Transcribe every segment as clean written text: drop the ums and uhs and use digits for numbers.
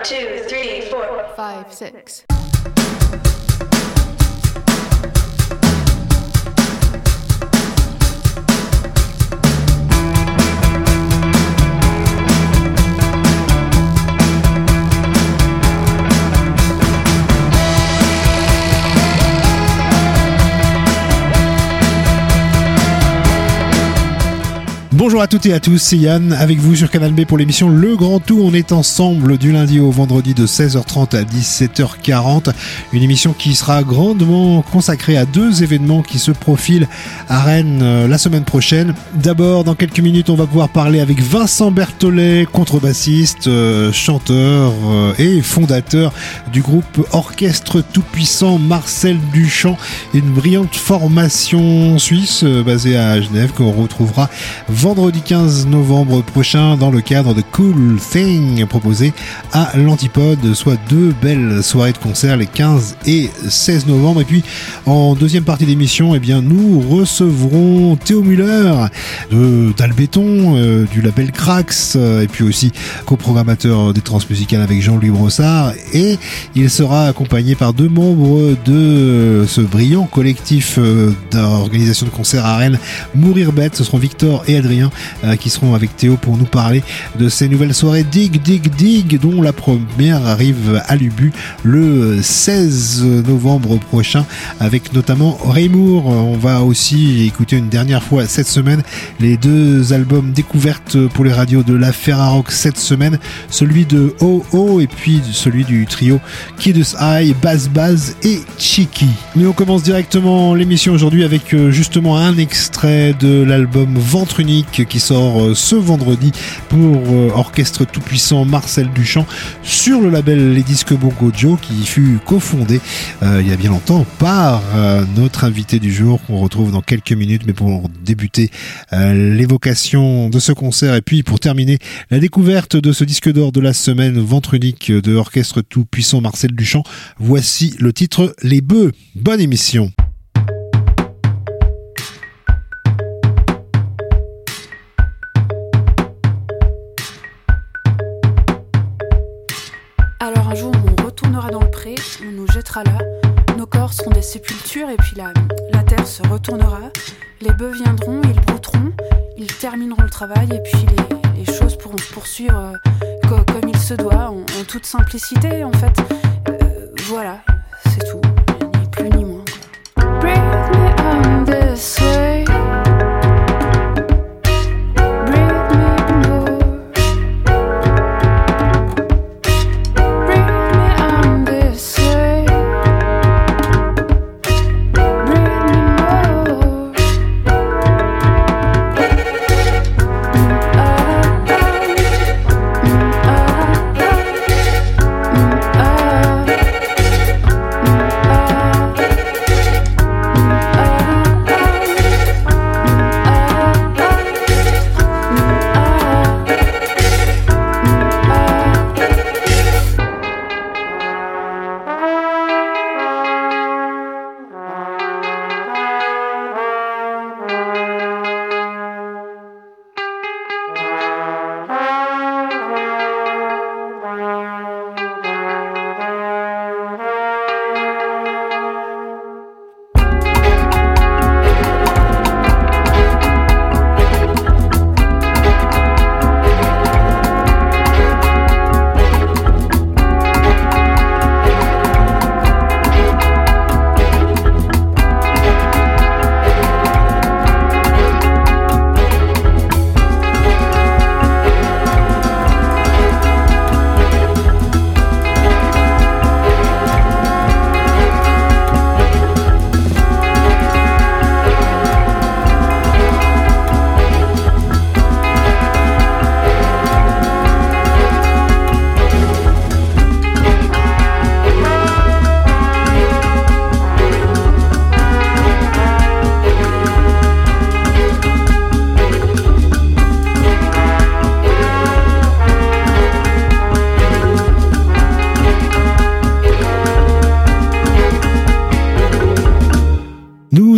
2, 3, 4, 5, 6. Bonjour à toutes et à tous, c'est Yann avec vous sur Canal B pour l'émission Le Grand Tout. On est ensemble du lundi au vendredi de 16h30 à 17h40. Une émission qui sera grandement consacrée à deux événements qui se profilent à Rennes la semaine prochaine. D'abord, dans quelques minutes, on va pouvoir parler avec Vincent Berthollet, contrebassiste, chanteur et fondateur du groupe Orchestre Tout-Puissant Marcel Duchamp, une brillante formation suisse basée à Genève qu'on retrouvera vendredi 15 novembre prochain dans le cadre de Cool Thing proposé à l'Antipode, soit deux belles soirées de concert les 15 et 16 novembre. Et puis en deuxième partie d'émission, eh bien, nous recevrons Théo Muller d'Albéton, du label Crax, et puis aussi coprogrammateur des Transmusicales avec Jean-Louis Brossard, et il sera accompagné par deux membres de ce brillant collectif d'organisation de concerts à Rennes, Mourir Bête. Ce seront Victor et Adrien qui seront avec Théo pour nous parler de ces nouvelles soirées Dig, dont la première arrive à l'Ubu le 16 novembre prochain avec notamment Raymour. On va aussi écouter une dernière fois cette semaine les deux albums découvertes pour les radios de la Ferrarock cette semaine, celui de Oh et puis celui du trio Kidus Eye, Baz et Cheeky. Mais on commence directement l'émission aujourd'hui avec justement un extrait de l'album Ventre Unique qui sort ce vendredi pour Orchestre Tout-Puissant Marcel Duchamp sur le label Les Disques Bongo Joe, qui fut cofondé il y a bien longtemps par notre invité du jour qu'on retrouve dans quelques minutes. Mais pour débuter l'évocation de ce concert et puis pour terminer la découverte de ce disque d'or de la semaine, Ventre Unique de Orchestre Tout-Puissant Marcel Duchamp, voici le titre Les Bœufs. Bonne émission. Alors un jour on retournera dans le pré, on nous jettera là, nos corps seront des sépultures et puis la terre se retournera, les bœufs viendront, ils brouteront, ils termineront le travail et puis les choses pourront se poursuivre comme il se doit, en toute simplicité en fait. Voilà, c'est tout, ni plus ni moins. Bring me on this way.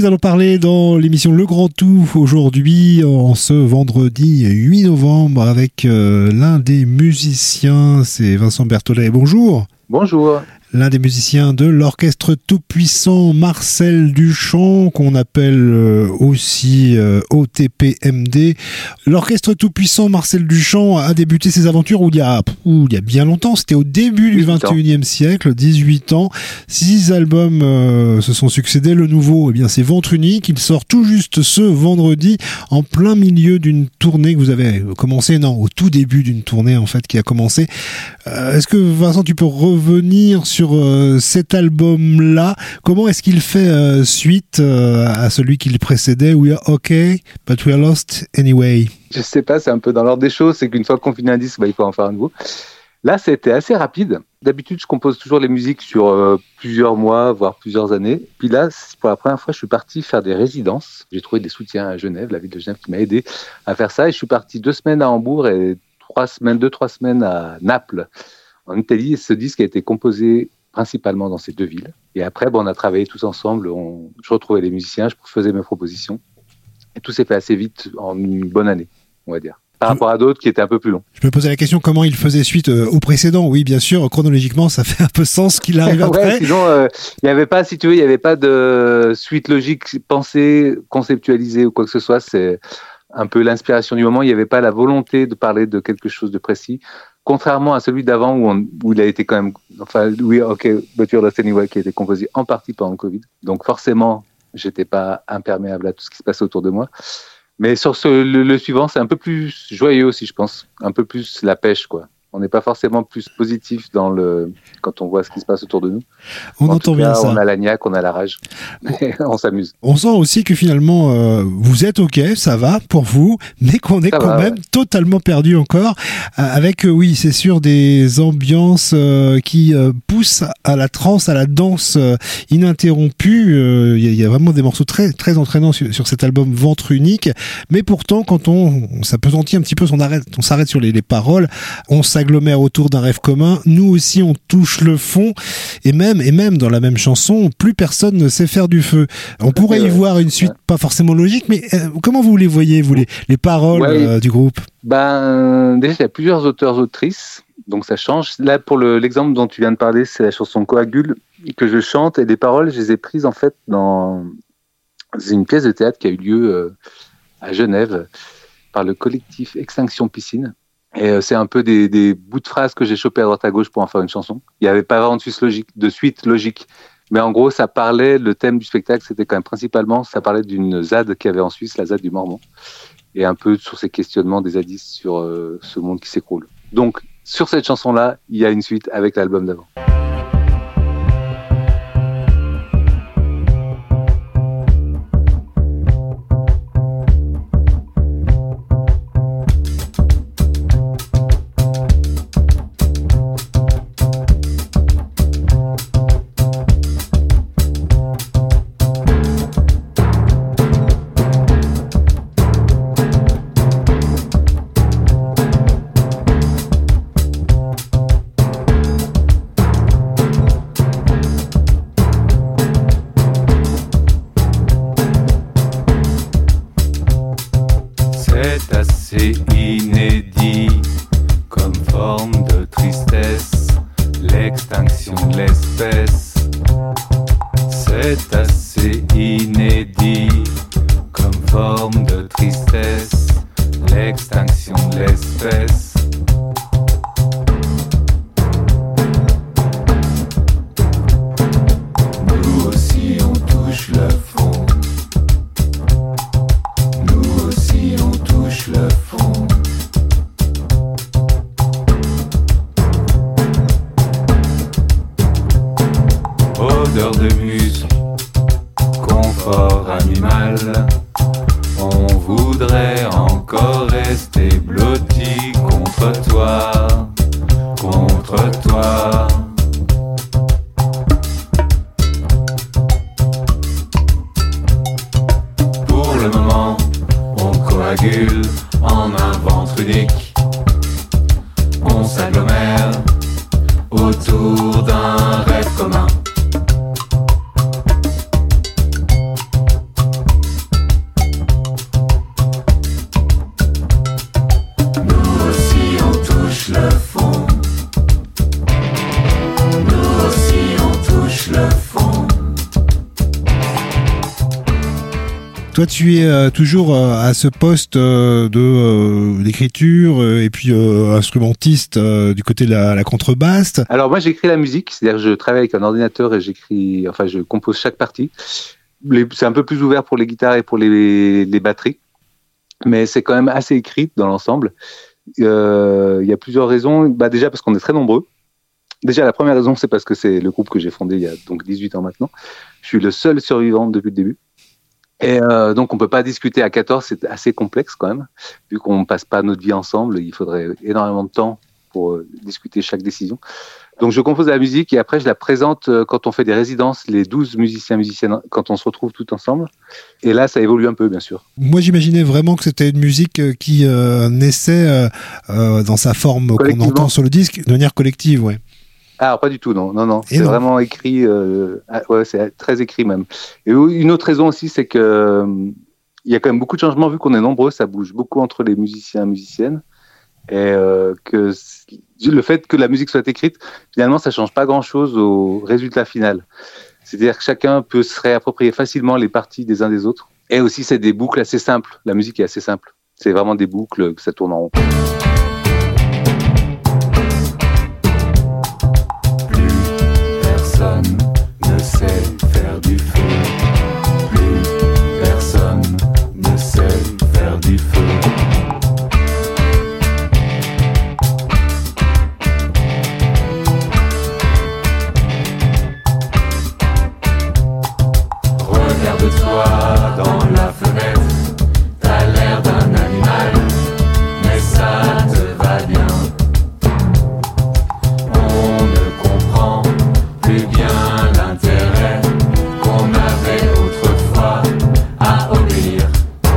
nous allons parler dans l'émission Le Grand Tout aujourd'hui, en ce vendredi 8 novembre, avec l'un des musiciens, c'est Vincent Berthollet. Bonjour. Bonjour. L'un des musiciens de l'orchestre tout-puissant Marcel Duchamp, qu'on appelle aussi OTPMD. L'orchestre tout-puissant Marcel Duchamp a débuté ses aventures il y a bien longtemps. C'était au début du 21e siècle, 18 ans. 6 albums se sont succédés. Le nouveau, c'est Ventre Unique. Il sort tout juste ce vendredi, en plein milieu d'une tournée que vous avez commencé, au tout début d'une tournée en fait qui a commencé. Est-ce que Vincent, tu peux revenir sur cet album-là? Comment est-ce qu'il fait suite à celui qui le précédait, We Are Okay, But We Are Lost Anyway? Je sais pas, c'est un peu dans l'ordre des choses, c'est qu'une fois qu'on finit un disque, il faut en faire un nouveau. Là, c'était assez rapide. D'habitude, je compose toujours les musiques sur plusieurs mois, voire plusieurs années. Puis là, pour la première fois, je suis parti faire des résidences. J'ai trouvé des soutiens à Genève, la ville de Genève qui m'a aidé à faire ça. Et je suis parti 2 semaines à Hambourg et 3 semaines à Naples, en Italie. Et ce disque a été composé principalement dans ces 2 villes. Et après, on a travaillé tous ensemble. Je retrouvais les musiciens, je faisais mes propositions. Et tout s'est fait assez vite, en une bonne année, on va dire. Par rapport à d'autres qui étaient un peu plus longs. Je me posais la question comment il faisait suite au précédent. Oui, bien sûr, chronologiquement, ça fait un peu sens qu'il arrive après. Sinon, il n'y avait pas, si tu veux, il n'y avait pas de suite logique pensée, conceptualisée ou quoi que ce soit. C'est un peu l'inspiration du moment. Il n'y avait pas la volonté de parler de quelque chose de précis. Contrairement à celui d'avant où il a été quand même, We Are Okay, But You're Lost Anyway, qui a été composé en partie pendant le Covid. Donc forcément, j'étais pas imperméable à tout ce qui se passait autour de moi. Mais sur le suivant, c'est un peu plus joyeux aussi, je pense. Un peu plus la pêche, quoi. On n'est pas forcément plus positif quand on voit ce qui se passe autour de nous. On entend bien ça. On a la niaque, on a la rage. On s'amuse. On sent aussi que finalement, vous êtes OK, ça va pour vous, mais qu'on est quand même totalement perdu encore. Avec, oui, c'est sûr, des ambiances qui poussent à la trance, à la danse ininterrompue. Il y a vraiment des morceaux très, très entraînants sur cet album Ventre Unique. Mais pourtant, quand on s'appesantit un petit peu, on s'arrête sur les paroles, on s'agglomère autour d'un rêve commun. Nous aussi, on touche le fond. Et même dans la même chanson, plus personne ne sait faire du feu. On pourrait y voir une suite pas forcément logique, mais comment vous les voyez, vous, les paroles du groupe? Déjà, il y a plusieurs auteurs-autrices, donc ça change. Là, pour l'exemple dont tu viens de parler, c'est la chanson Coagule que je chante, et les paroles, je les ai prises en fait dans une pièce de théâtre qui a eu lieu à Genève par le collectif Extinction Piscine. Et c'est un peu des bouts de phrases que j'ai chopés à droite à gauche pour en faire une chanson. Il n'y avait pas vraiment de suite logique. Mais en gros, ça parlait, le thème du spectacle, c'était quand même principalement, ça parlait d'une ZAD qu'il y avait en Suisse, la ZAD du Mormon. Et un peu sur ces questionnements des zadistes sur ce monde qui s'écroule. Donc, sur cette chanson-là, il y a une suite avec l'album d'avant. C'est assez inédit comme forme de tristesse, l'extinction de l'espèce. C'est assez inédit comme forme de tristesse, l'extinction de l'espèce. Nous aussi on touche le fond. Nous aussi on touche le fond. Odeur de muscle, confort animal. On voudrait encore rester blotti contre toi, contre toi. Pour le moment, on coagule en un ventre unique. On s'agglomère autour d'un rêve commun. touche le fond. Toi, tu es toujours à ce poste d'écriture et puis instrumentiste du côté de la contrebasse. Alors moi, j'écris la musique, c'est-à-dire que je travaille avec un ordinateur et je compose chaque partie. C'est un peu plus ouvert pour les guitares et pour les batteries, mais c'est quand même assez écrit dans l'ensemble. Il y a plusieurs raisons. Déjà parce qu'on est très nombreux. Déjà, la première raison, c'est parce que c'est le groupe que j'ai fondé il y a donc 18 ans maintenant. Je suis le seul survivant depuis le début. Et donc on peut pas discuter à 14, c'est assez complexe quand même, vu qu'on passe pas notre vie ensemble, il faudrait énormément de temps pour discuter chaque décision. Donc je compose la musique et après je la présente quand on fait des résidences, les 12 musiciennes, quand on se retrouve tout ensemble. Et là ça évolue un peu bien sûr. Moi j'imaginais vraiment que c'était une musique qui naissait dans sa forme qu'on entend sur le disque de manière collective, ouais. Ah, pas du tout, non. C'est vraiment écrit, c'est très écrit même. Et une autre raison aussi, c'est que il y a quand même beaucoup de changements, vu qu'on est nombreux, ça bouge beaucoup entre les musiciens et musiciennes. Et que le fait que la musique soit écrite, finalement, ça change pas grand-chose au résultat final. C'est-à-dire que chacun peut se réapproprier facilement les parties des uns des autres. Et aussi, c'est des boucles assez simples. La musique est assez simple. C'est vraiment des boucles que ça tourne en rond. Personne ne sait faire du feu. Plus personne ne sait faire du feu. Regarde-toi dans la fenêtre. T'as l'air d'un animal, mais ça te va bien. On ne comprend plus bien l'intérêt qu'on avait autrefois à obéir.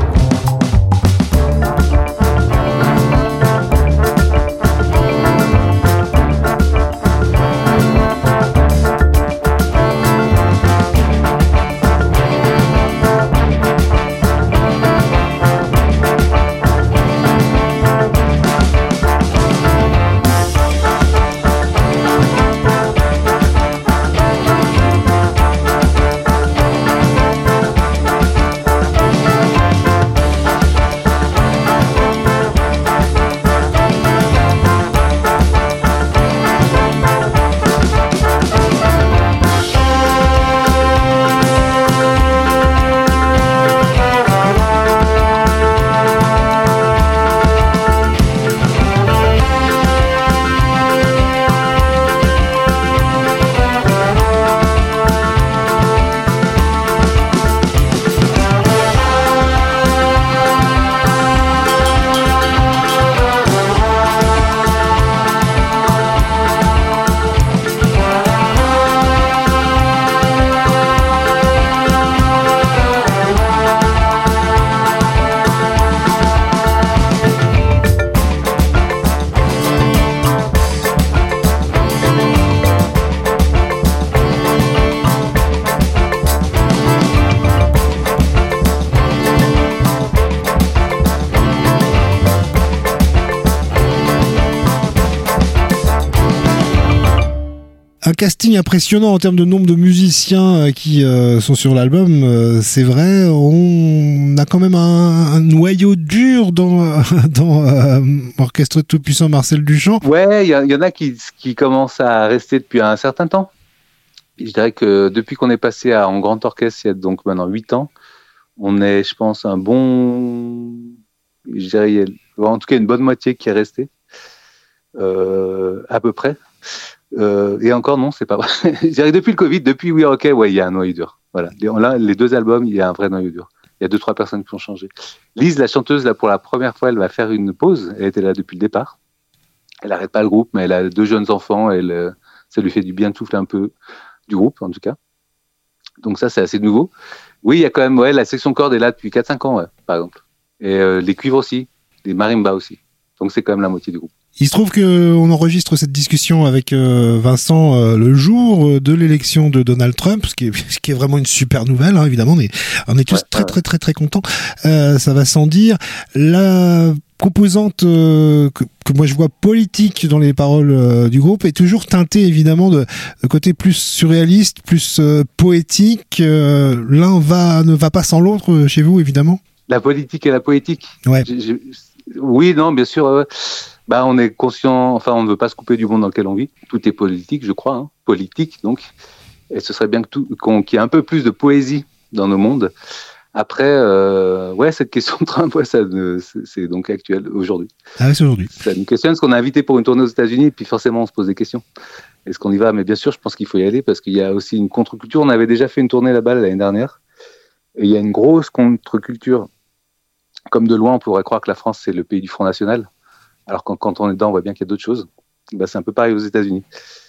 Un casting impressionnant en termes de nombre de musiciens qui sont sur l'album, c'est vrai. On a quand même un noyau dur dans Orchestre Tout-Puissant Marcel Duchamp. Ouais, il y en a qui commencent à rester depuis un certain temps. Je dirais que depuis qu'on est passé en grand orchestre, il y a donc maintenant 8 ans, on est, je pense, je dirais, il y a en tout cas une bonne moitié qui est restée, à peu près. Et encore non, c'est pas vrai. Je dirais depuis le Covid, depuis We Are OK, ouais, il y a un noyau dur. Voilà. Là, les 2 albums, il y a un vrai noyau dur. Il y a 2-3 personnes qui ont changé. Lise, la chanteuse, là, pour la première fois, elle va faire une pause. Elle était là depuis le départ. Elle n'arrête pas le groupe, mais elle a 2 jeunes enfants. Ça lui fait du bien de souffler un peu du groupe, en tout cas. Donc ça, c'est assez nouveau. Oui, il y a quand même, la section corde est là depuis 4-5 ans, par exemple. Et les cuivres aussi, les marimbas aussi. Donc c'est quand même la moitié du groupe. Il se trouve qu'on enregistre cette discussion avec Vincent le jour de l'élection de Donald Trump, ce qui est vraiment une super nouvelle, hein, évidemment. On est tous très contents. Ça va sans dire. La composante que moi je vois politique dans les paroles du groupe est toujours teintée évidemment de côté plus surréaliste, plus poétique. L'un ne va pas sans l'autre chez vous évidemment. La politique et la poétique. Ouais. Oui, non, bien sûr. Bah, on est conscient. Enfin, on ne veut pas se couper du monde dans lequel on vit. Tout est politique, je crois. Hein. Politique, donc. Et ce serait bien qu'il y ait un peu plus de poésie dans nos mondes. Après, cette question de Trump, c'est donc actuel aujourd'hui. Ah oui, c'est aujourd'hui. Ça nous questionne, parce qu'on a invité pour une tournée aux États-Unis, et puis forcément, on se pose des questions. Est-ce qu'on y va? Mais bien sûr, je pense qu'il faut y aller, parce qu'il y a aussi une contre-culture. On avait déjà fait une tournée là-bas l'année dernière, et il y a une grosse contre-culture. Comme de loin, on pourrait croire que la France, c'est le pays du Front National, alors que quand on est dedans, on voit bien qu'il y a d'autres choses. Bah, c'est un peu pareil aux États-Unis.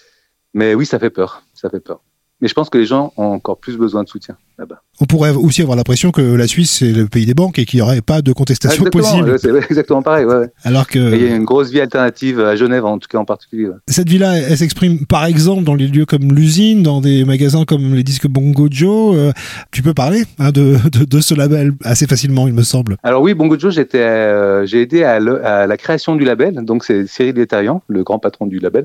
Mais oui, ça fait peur. Mais je pense que les gens ont encore plus besoin de soutien là-bas. On pourrait aussi avoir l'impression que la Suisse, c'est le pays des banques et qu'il n'y aurait pas de contestation possible. C'est exactement pareil. Ouais. Alors que... il y a une grosse vie alternative à Genève, en tout cas en particulier. Ouais. Cette vie-là, elle s'exprime par exemple dans les lieux comme l'usine, dans des magasins comme les disques Bongo Joe. Tu peux parler de ce label assez facilement, il me semble. Alors oui, Bongo Joe, j'ai aidé à la création du label. Donc c'est Cyril Létarian, le grand patron du label.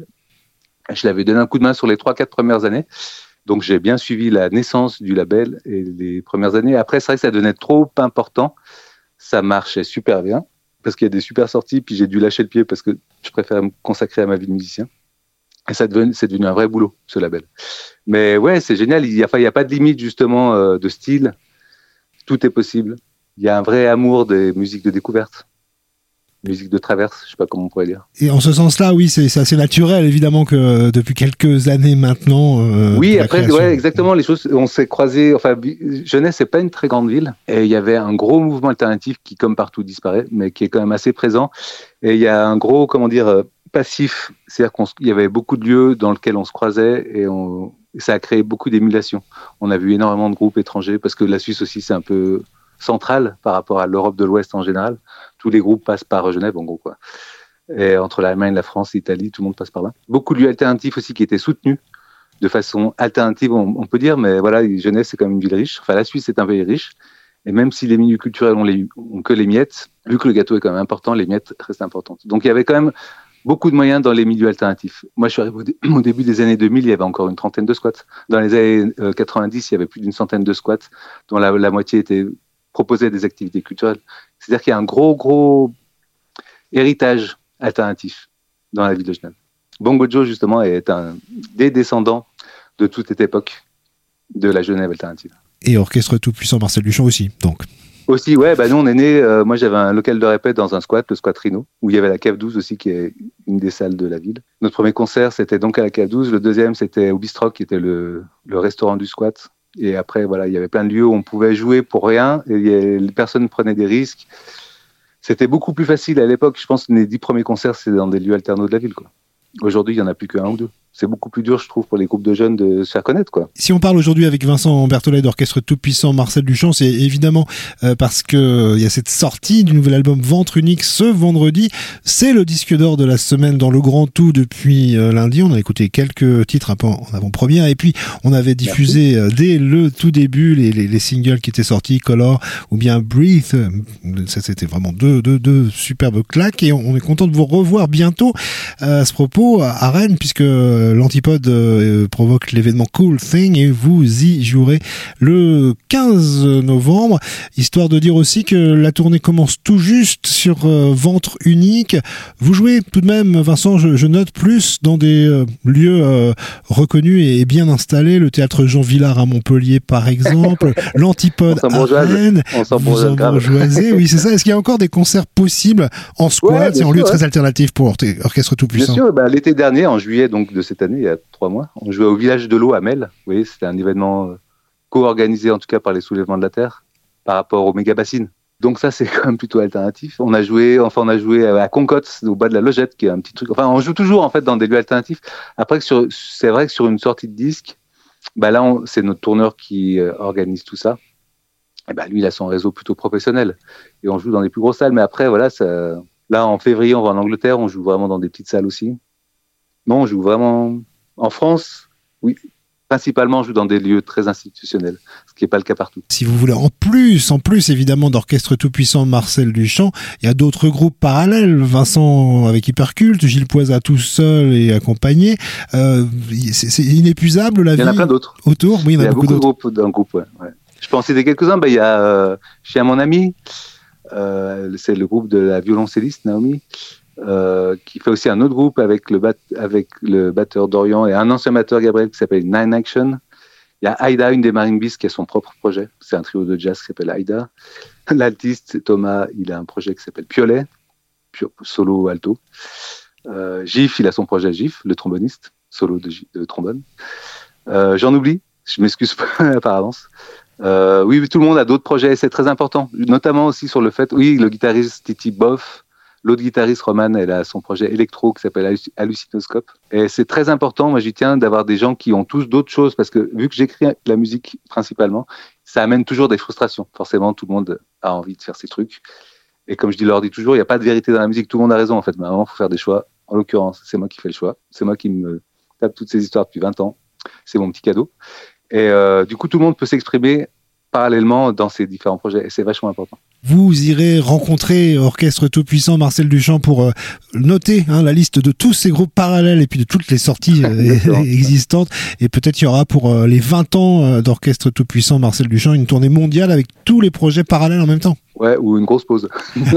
Je l'avais donné un coup de main sur les 3-4 premières années. Donc, j'ai bien suivi la naissance du label et les premières années. Après, c'est vrai que ça devenait trop important. Ça marchait super bien parce qu'il y a des super sorties. Puis, j'ai dû lâcher le pied parce que je préfère me consacrer à ma vie de musicien. Et c'est devenu un vrai boulot, ce label. Mais ouais, c'est génial. Il y a pas de limite, justement, de style. Tout est possible. Il y a un vrai amour des musiques de découverte. Musique de traverse, je sais pas comment on pourrait dire. Et en ce sens-là, oui, c'est assez naturel, évidemment, que depuis quelques années maintenant. Oui, après, ouais, exactement, les choses, on s'est croisés. Enfin, Genève, c'est pas une très grande ville, et il y avait un gros mouvement alternatif qui, comme partout, disparaît, mais qui est quand même assez présent. Et il y a un gros, passif, c'est-à-dire qu'il y avait beaucoup de lieux dans lesquels on se croisait, et ça a créé beaucoup d'émulation. On a vu énormément de groupes étrangers, parce que la Suisse aussi, c'est un peu centrale par rapport à l'Europe de l'Ouest en général. Tous les groupes passent par Genève, en gros, quoi. Et entre l'Allemagne, la France, l'Italie, tout le monde passe par là. Beaucoup de lieux alternatifs aussi qui étaient soutenus de façon alternative, on peut dire, mais voilà, Genève, c'est quand même une ville riche. Enfin, la Suisse, c'est un pays riche. Et même si les milieux culturels ont que les miettes, vu que le gâteau est quand même important, les miettes restent importantes. Donc, il y avait quand même beaucoup de moyens dans les milieux alternatifs. Moi, je suis arrivé au début des années 2000, il y avait encore une trentaine de squats. Dans les années 90, il y avait plus d'une centaine de squats, dont la moitié proposait des activités culturelles. C'est-à-dire qu'il y a un gros héritage alternatif dans la ville de Genève. Bongo Joe, justement, est un des descendants de toute cette époque de la Genève alternative. Et orchestre tout-puissant Marcel Duchamp aussi, donc. Aussi, ouais, nous on est nés, moi j'avais un local de répète dans un squat, le squat Rhino, où il y avait la cave 12 aussi, qui est une des salles de la ville. Notre premier concert, c'était donc à la cave 12, le deuxième, c'était au Bistro, qui était le restaurant du squat. Et après, voilà, il y avait plein de lieux où on pouvait jouer pour rien, et les personnes prenaient des risques. C'était beaucoup plus facile à l'époque. Je pense que les 10 premiers concerts, c'était dans des lieux alternaux de la ville, quoi. Aujourd'hui, il n'y en a plus qu'un ou deux. C'est beaucoup plus dur, je trouve, pour les groupes de jeunes de se faire connaître, quoi. Si on parle aujourd'hui avec Vincent Berthollet d'Orchestre Tout-Puissant Marcel Duchamp, c'est évidemment parce que il y a cette sortie du nouvel album Ventre Unique ce vendredi. C'est le disque d'or de la semaine dans le grand tout depuis lundi. On a écouté quelques titres un peu en avant-première et puis on avait diffusé dès le tout début les singles qui étaient sortis, Color ou bien Breathe. Ça, c'était vraiment deux superbes claques et on est content de vous revoir bientôt à ce propos à Rennes puisque l'Antipode provoque l'événement Cool Thing et vous y jouerez le 15 novembre, histoire de dire aussi que la tournée commence tout juste sur Ventre Unique. Vous jouez tout de même, Vincent, je note plus dans des lieux reconnus et bien installés, le théâtre Jean Villard à Montpellier par exemple, l'Antipode à Rennes, vous en bourgeoisez, oui c'est ça. Est-ce qu'il y a encore des concerts possibles en squat et en lieu très alternatif pour Orchestre Tout-Puissant? Bien sûr, l'été dernier, en juillet donc de cette année, il y a 3 mois, on jouait au village de l'eau à Mel. Vous voyez, c'était un événement co-organisé en tout cas par les soulèvements de la terre par rapport aux méga-bassines. Donc ça, c'est quand même plutôt alternatif. On a joué à Concotte, au bas de la Logette, qui est un petit truc. Enfin, on joue toujours en fait dans des lieux alternatifs. Après, c'est vrai que sur une sortie de disque, là, c'est notre tourneur qui organise tout ça. Et lui, il a son réseau plutôt professionnel et on joue dans les plus grosses salles. Mais après, voilà, là, en février, on va en Angleterre, on joue vraiment dans des petites salles aussi. Non, on joue vraiment en France. Oui, principalement joue dans des lieux très institutionnels, ce qui n'est pas le cas partout. Si vous voulez, en plus évidemment d'Orchestre Tout-Puissant Marcel Duchamp, il y a d'autres groupes parallèles, Vincent avec Hyperculte, Gilles Poisa tout seul et accompagné. C'est inépuisable la vie. Il y en a plein d'autres. Autour, oui, il y en a beaucoup d'autres. Groupes dans le groupe, ouais. Je peux en citer quelques-uns. Il y a Chez mon ami, c'est le groupe de la violoncelliste Naomi, qui fait aussi un autre groupe avec le batteur Dorian et un ancien batteur Gabriel qui s'appelle Nine Action. Il y a Aïda, une des Marine Beast, qui a son propre projet. C'est un trio de jazz qui s'appelle Aïda. L'altiste Thomas, il a un projet qui s'appelle Piolet, solo alto. Gif, il a son projet Gif, le tromboniste, solo de trombone. J'en oublie, je m'excuse par avance. Oui, tout le monde a d'autres projets et c'est très important, notamment aussi sur le fait, oui, le guitariste Titi Boff, l'autre guitariste Roman, elle a son projet électro qui s'appelle Hallucinoscope. Et c'est très important, moi j'y tiens, d'avoir des gens qui ont tous d'autres choses, parce que vu que j'écris la musique principalement, ça amène toujours des frustrations. Forcément, tout le monde a envie de faire ses trucs. Et comme je leur dis toujours, il n'y a pas de vérité dans la musique, tout le monde a raison en fait, mais à un moment, il faut faire des choix. En l'occurrence, c'est moi qui fais le choix, c'est moi qui me tape toutes ces histoires depuis 20 ans, c'est mon petit cadeau. Et du coup, tout le monde peut s'exprimer parallèlement dans ces différents projets, et c'est vachement important. Vous irez rencontrer Orchestre Tout-Puissant Marcel Duchamp pour noter la liste de tous ces groupes parallèles et puis de toutes les sorties existantes. Et peut-être il y aura pour les 20 ans d'Orchestre Tout-Puissant Marcel Duchamp une tournée mondiale avec tous les projets parallèles en même temps. Ouais, ou une grosse pause.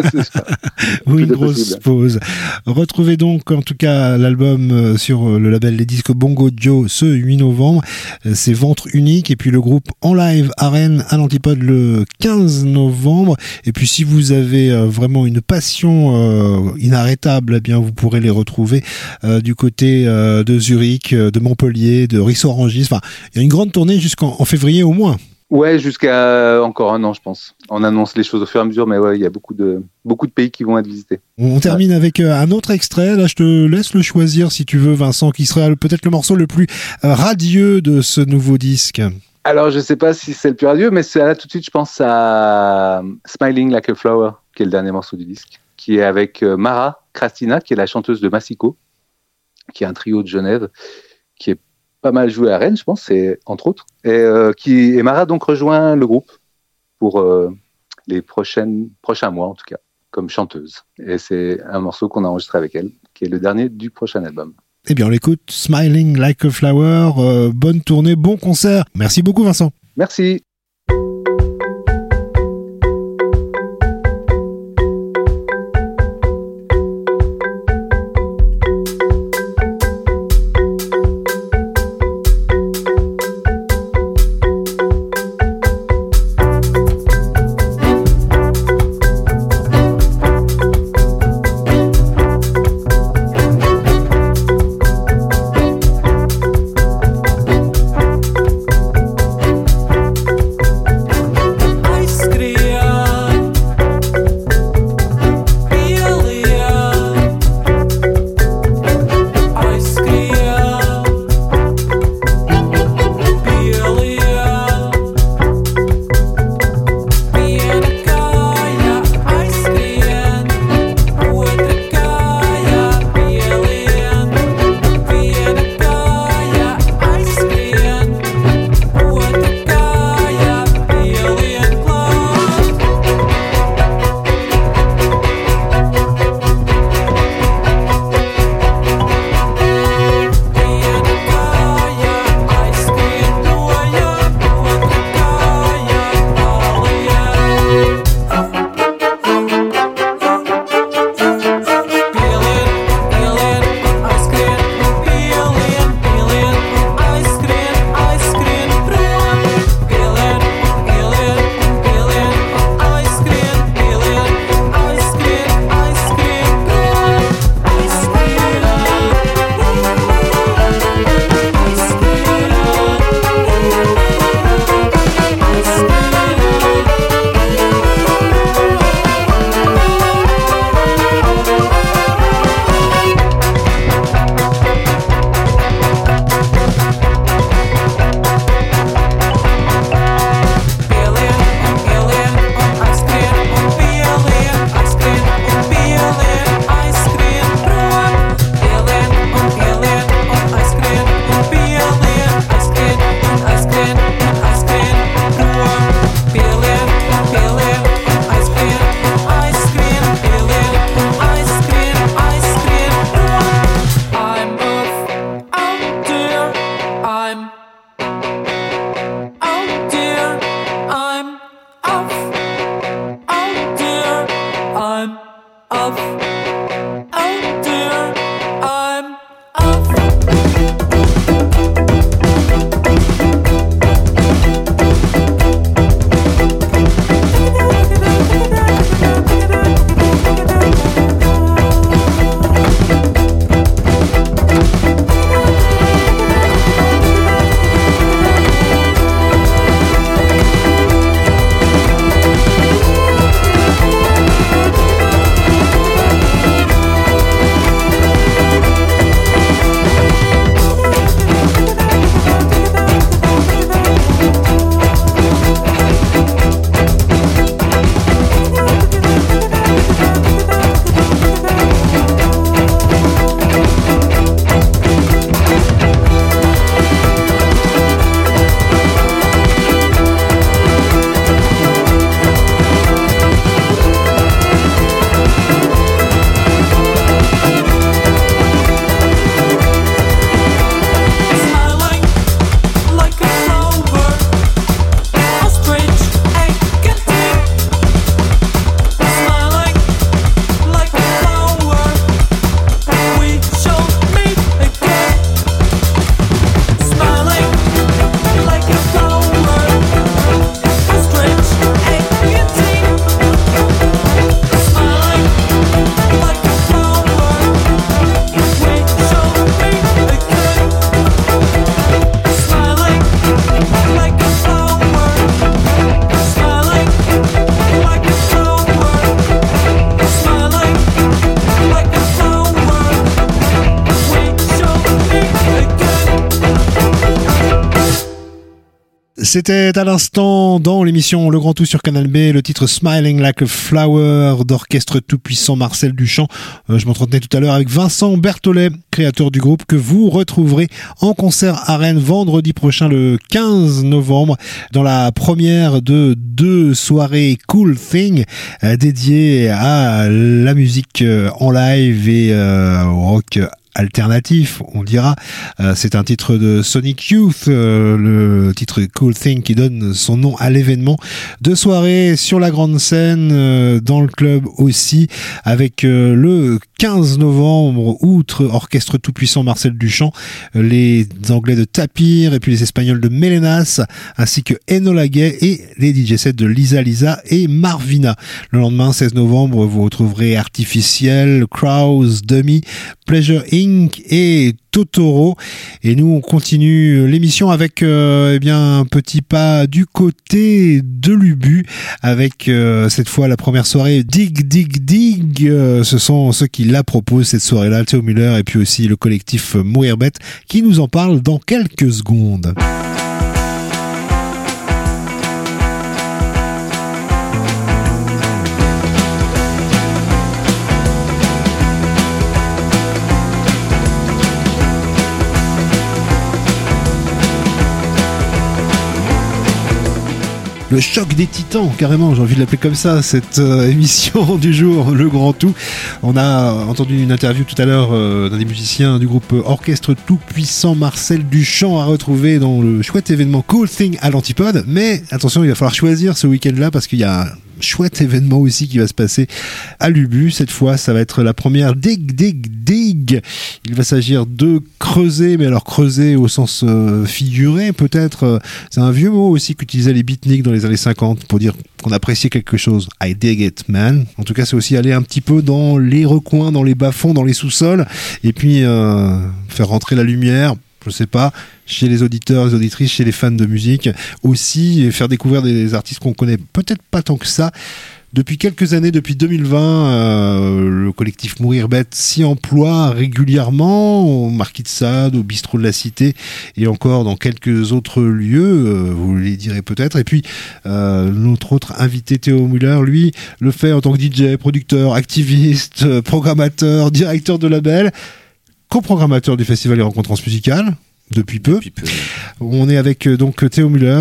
Ou une grosse pause. Retrouvez donc en tout cas l'album sur le label Les Disques Bongo Joe ce 8 novembre. C'est Ventre Unique et puis le groupe en live à Rennes à l'Antipode le 15 novembre. Et puis si vous avez vraiment une passion inarrêtable, eh bien vous pourrez les retrouver du côté de Zurich, de Montpellier, de Rissorangis. Enfin, il y a une grande tournée jusqu'en février au moins. Ouais, jusqu'à encore un an, je pense. On annonce les choses au fur et à mesure, mais ouais, il y a beaucoup de pays qui vont être visités. On termine avec un autre extrait. Là, je te laisse le choisir si tu veux, Vincent, qui sera peut-être le morceau le plus radieux de ce nouveau disque. Alors, je sais pas si c'est le plus radieux, mais là, tout de suite, je pense à Smiling Like a Flower, qui est le dernier morceau du disque, qui est avec Mara Krastina, qui est la chanteuse de Massico, qui est un trio de Genève, qui est pas mal joué à Rennes, je pense, entre autres. Et Mara donc rejoint le groupe pour les prochains mois, en tout cas, comme chanteuse. Et c'est un morceau qu'on a enregistré avec elle, qui est le dernier du prochain album. Eh bien, on l'écoute, Smiling Like a Flower. Bonne tournée, bon concert. Merci beaucoup, Vincent. Merci. C'était à l'instant dans l'émission Le Grand Tout sur Canal B, le titre Smiling Like a Flower d'orchestre tout-puissant Marcel Duchamp. Je m'entretenais tout à l'heure avec Vincent Berthollet, créateur du groupe, que vous retrouverez en concert à Rennes vendredi prochain le 15 novembre dans la première de 2 soirées Cool Thing dédiées à la musique en live et au rock alternatif, on dira. C'est un titre de Sonic Youth, le titre Cool Thing qui donne son nom à l'événement. 2 soirées sur la grande scène, dans le club aussi, avec le 15 novembre, outre orchestre tout-puissant Marcel Duchamp, les Anglais de Tapir et puis les Espagnols de Melenas, ainsi que Enola Gay et les DJ sets de Lisa Lisa et Marvina. Le lendemain, 16 novembre, vous retrouverez Artificiel, Crows, Dummy, Pleasure Inc. et Totoro. Et nous, on continue l'émission avec un petit pas du côté de l'Ubu, avec cette fois la première soirée Dig Dig Dig. Ce sont ceux qui la proposent, cette soirée-là, Théo Muller et puis aussi le collectif Mourir Bête, qui nous en parle dans quelques secondes. Le choc des titans, carrément, j'ai envie de l'appeler comme ça, cette émission du jour, Le Grand Tout. On a entendu une interview tout à l'heure d'un des musiciens du groupe Orchestre Tout-Puissant Marcel Duchamp à retrouver dans le chouette événement Cool Thing à l'Antipode. Mais attention, il va falloir choisir ce week-end-là parce qu'il y a un chouette événement aussi qui va se passer à l'Ubu. Cette fois, ça va être la première Dig Dig Dig. Il va s'agir de creuser, mais alors creuser au sens figuré peut-être. C'est un vieux mot aussi qu'utilisaient les beatniks dans les années 50 pour dire qu'on appréciait quelque chose. I dig it, man. En tout cas, c'est aussi aller un petit peu dans les recoins, dans les bas-fonds, dans les sous-sols, et puis faire rentrer la lumière, je sais pas, chez les auditeurs, les auditrices, chez les fans de musique aussi, et faire découvrir des artistes qu'on connaît peut-être pas tant que ça. Depuis quelques années, depuis 2020, le collectif Mourir Bête s'y emploie régulièrement au Marquis de Sade, au Bistrot de la Cité et encore dans quelques autres lieux, vous les direz peut-être. Et puis notre autre invité Théo Muller, lui, le fait en tant que DJ, producteur, activiste, programmateur, directeur de label, coprogrammateur du Festival des Rencontres Transmusicales. Depuis peu. On est avec donc Théo Muller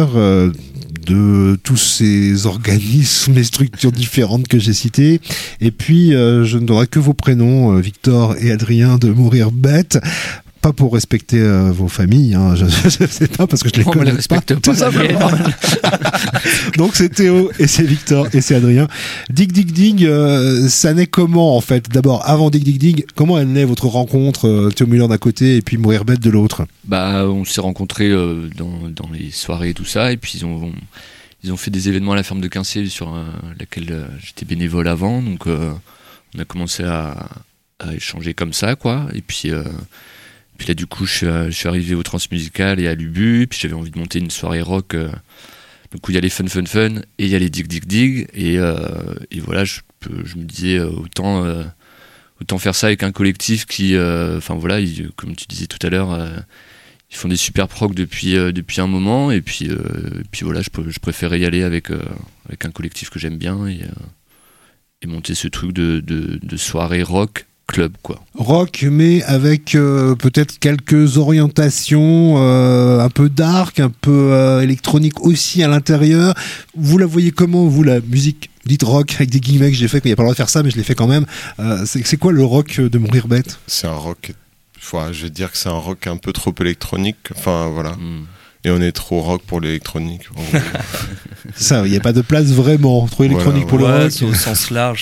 de tous ces organismes et structures différentes que j'ai citées. Et puis, je ne donnerai que vos prénoms, Victor et Adrien de Mourir Bête. Pas pour respecter vos familles, hein. Je sais pas parce que je les connais pas. Tout simplement. Donc c'est Théo et c'est Victor et c'est Adrien. Dig Dig Dig, ça naît comment en fait? D'abord, avant Dig Dig Dig, comment elle naît votre rencontre, Théo Muller d'un côté et puis Mourir Bête de l'autre? On s'est rencontrés dans les soirées et tout ça, et puis ils ont fait des événements à la ferme de Quincé sur laquelle j'étais bénévole avant, donc on a commencé à échanger comme ça, quoi. Et puis là, du coup, je suis arrivé au Transmusical et à l'Ubu, puis j'avais envie de monter une soirée rock. Donc où il y a les fun et il y a les dig dig dig, et voilà, je me disais autant faire ça avec un collectif qui, comme tu disais tout à l'heure, ils font des super procs depuis un moment, et puis voilà, je préférais y aller avec un collectif que j'aime bien et monter ce truc de soirée rock. Club, quoi. Rock, mais avec peut-être quelques orientations un peu dark, un peu électronique aussi à l'intérieur. Vous la voyez comment, vous, la musique? Vous dites rock avec des guillemets que j'ai fait, qu'il n'y a pas le droit de faire ça, mais je l'ai fait quand même. C'est quoi le rock de Mourir Bête? C'est un rock, je vais dire que c'est un rock un peu trop électronique, enfin voilà. Et on est trop rock pour l'électronique. Ça, il n'y a pas de place vraiment, trop électronique pour le rock. C'est au sens large,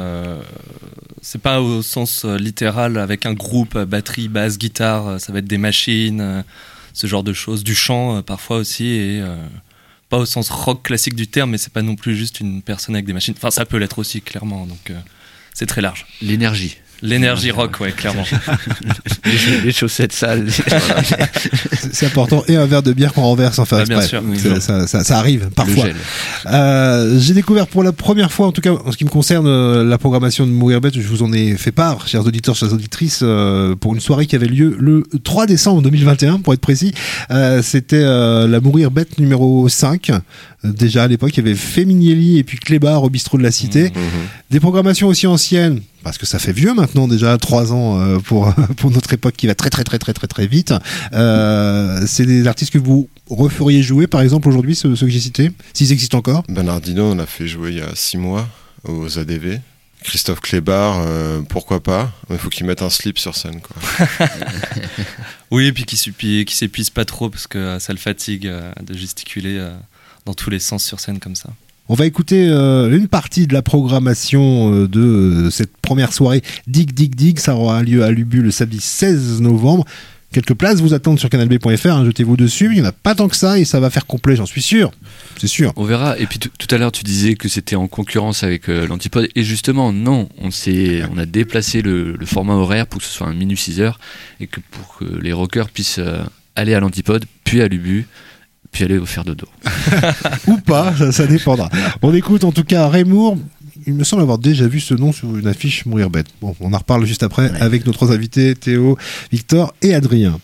c'est pas au sens littéral avec un groupe, batterie, basse, guitare, ça va être des machines, ce genre de choses, du chant parfois aussi, et pas au sens rock classique du terme, mais c'est pas non plus juste une personne avec des machines. Enfin, ça peut l'être aussi, clairement, donc c'est très large. L'énergie. L'énergie rock, ouais, clairement. les chaussettes sales. C'est important. Et un verre de bière qu'on renverse sans faire exprès. Bien sûr. Oui, ça arrive parfois. J'ai découvert pour la première fois, en tout cas en ce qui me concerne, la programmation de Mourir Bête. Je vous en ai fait part, chers auditeurs, chères auditrices, pour une soirée qui avait lieu le 3 décembre 2021, pour être précis. C'était la Mourir Bête numéro 5. Déjà à l'époque, il y avait Féminielli et puis Clébar au bistrot de la Cité. Des programmations aussi anciennes, parce que ça fait vieux maintenant, déjà 3 ans pour notre époque qui va très vite. C'est des artistes que vous referiez jouer, par exemple, aujourd'hui, ceux que j'ai cités, s'ils existent encore. Bernardino, on l'a fait jouer il y a 6 mois aux ADV. Christophe Clébar, pourquoi pas, mais il faut qu'il mette un slip sur scène, quoi. Oui, et puis qu'il s'épuise pas trop, parce que ça le fatigue de gesticuler dans tous les sens sur scène comme ça. On va écouter une partie de la programmation de cette première soirée Dig. Ça aura lieu à Lubu le samedi 16 novembre. Quelques places vous attendent sur canalb.fr, jetez-vous dessus. Il n'y en a pas tant que ça et ça va faire complet, j'en suis sûr. C'est sûr. On verra. Et puis tout à l'heure, tu disais que c'était en concurrence avec l'Antipode. Et justement, non, on a déplacé le format horaire pour que ce soit un minus 6 heures et que pour que les rockers puissent aller à l'Antipode, puis à Lubu, puis aller faire dodo. Ou pas, ça dépendra. On écoute en tout cas Raymour. Il me semble avoir déjà vu ce nom sur une affiche Mourir Bête. Bon, on en reparle juste après avec nos 3 invités, Théo, Victor et Adrien.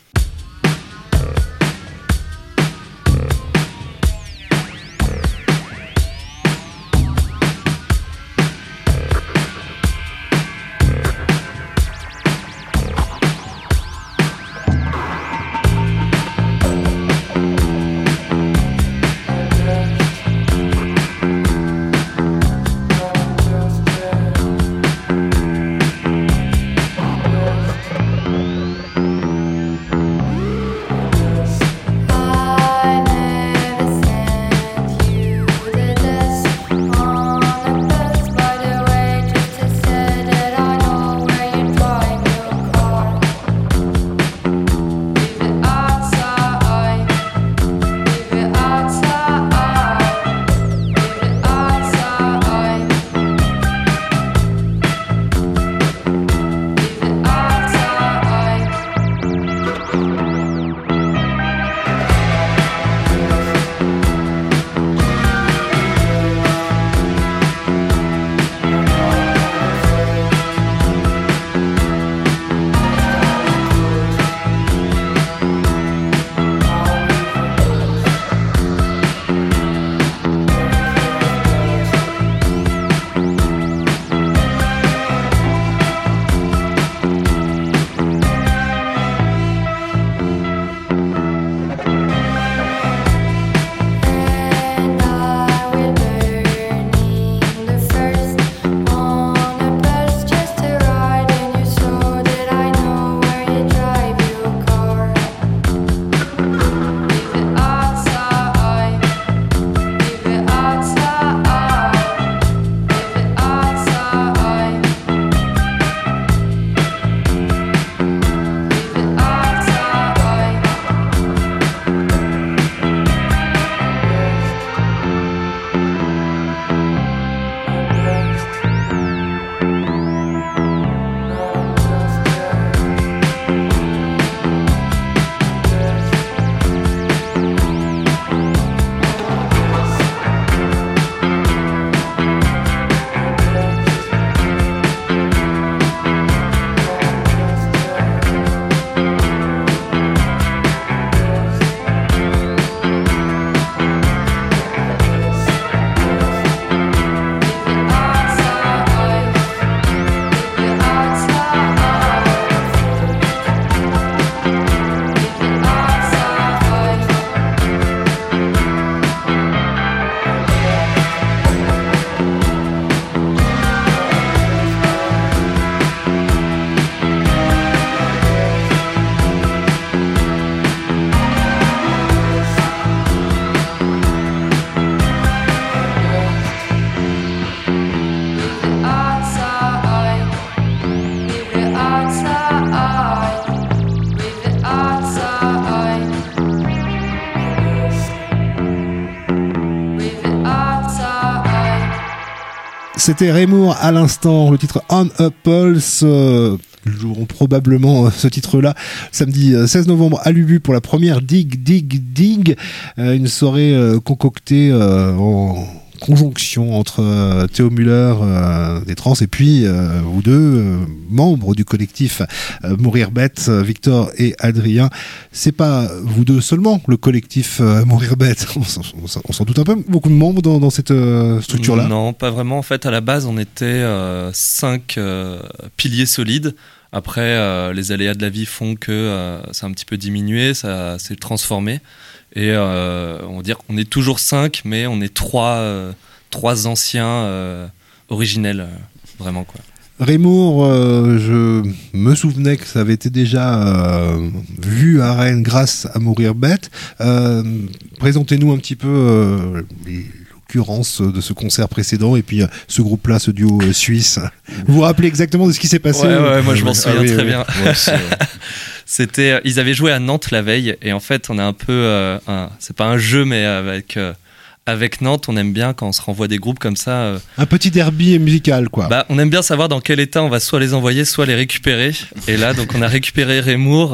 C'était Raymour à l'instant, le titre On a Pulse. Ils joueront probablement ce titre-là samedi 16 novembre à l'Ubu pour la première Dig. Une soirée concoctée en conjonction entre Théo Müller des Trans et puis vous deux, membres du collectif Mourir Bête, Victor et Adrien. C'est pas vous deux seulement, le collectif Mourir Bête. On s'en doute un peu, beaucoup de membres dans cette structure-là. Non, pas vraiment. En fait, à la base, on était 5 piliers solides. Après, les aléas de la vie font que ça a un petit peu diminué, ça s'est transformé. Et on va dire qu'on est toujours 5, mais on est 3 anciens originels, vraiment, quoi. Raymour, je me souvenais que ça avait été déjà vu à Rennes grâce à Mourir Bête. Présentez-nous un petit peu l'occurrence de ce concert précédent et puis ce groupe-là, ce duo suisse. Vous vous rappelez exactement de ce qui s'est passé? Ouais, moi je m'en souviens très bien. Moi aussi, C'était, ils avaient joué à Nantes la veille et en fait on a un peu, c'est pas un jeu mais avec Nantes on aime bien quand on se renvoie des groupes comme ça. Un petit derby musical quoi. Bah on aime bien savoir dans quel état on va soit les envoyer soit les récupérer. Et là donc on a récupéré Raymour.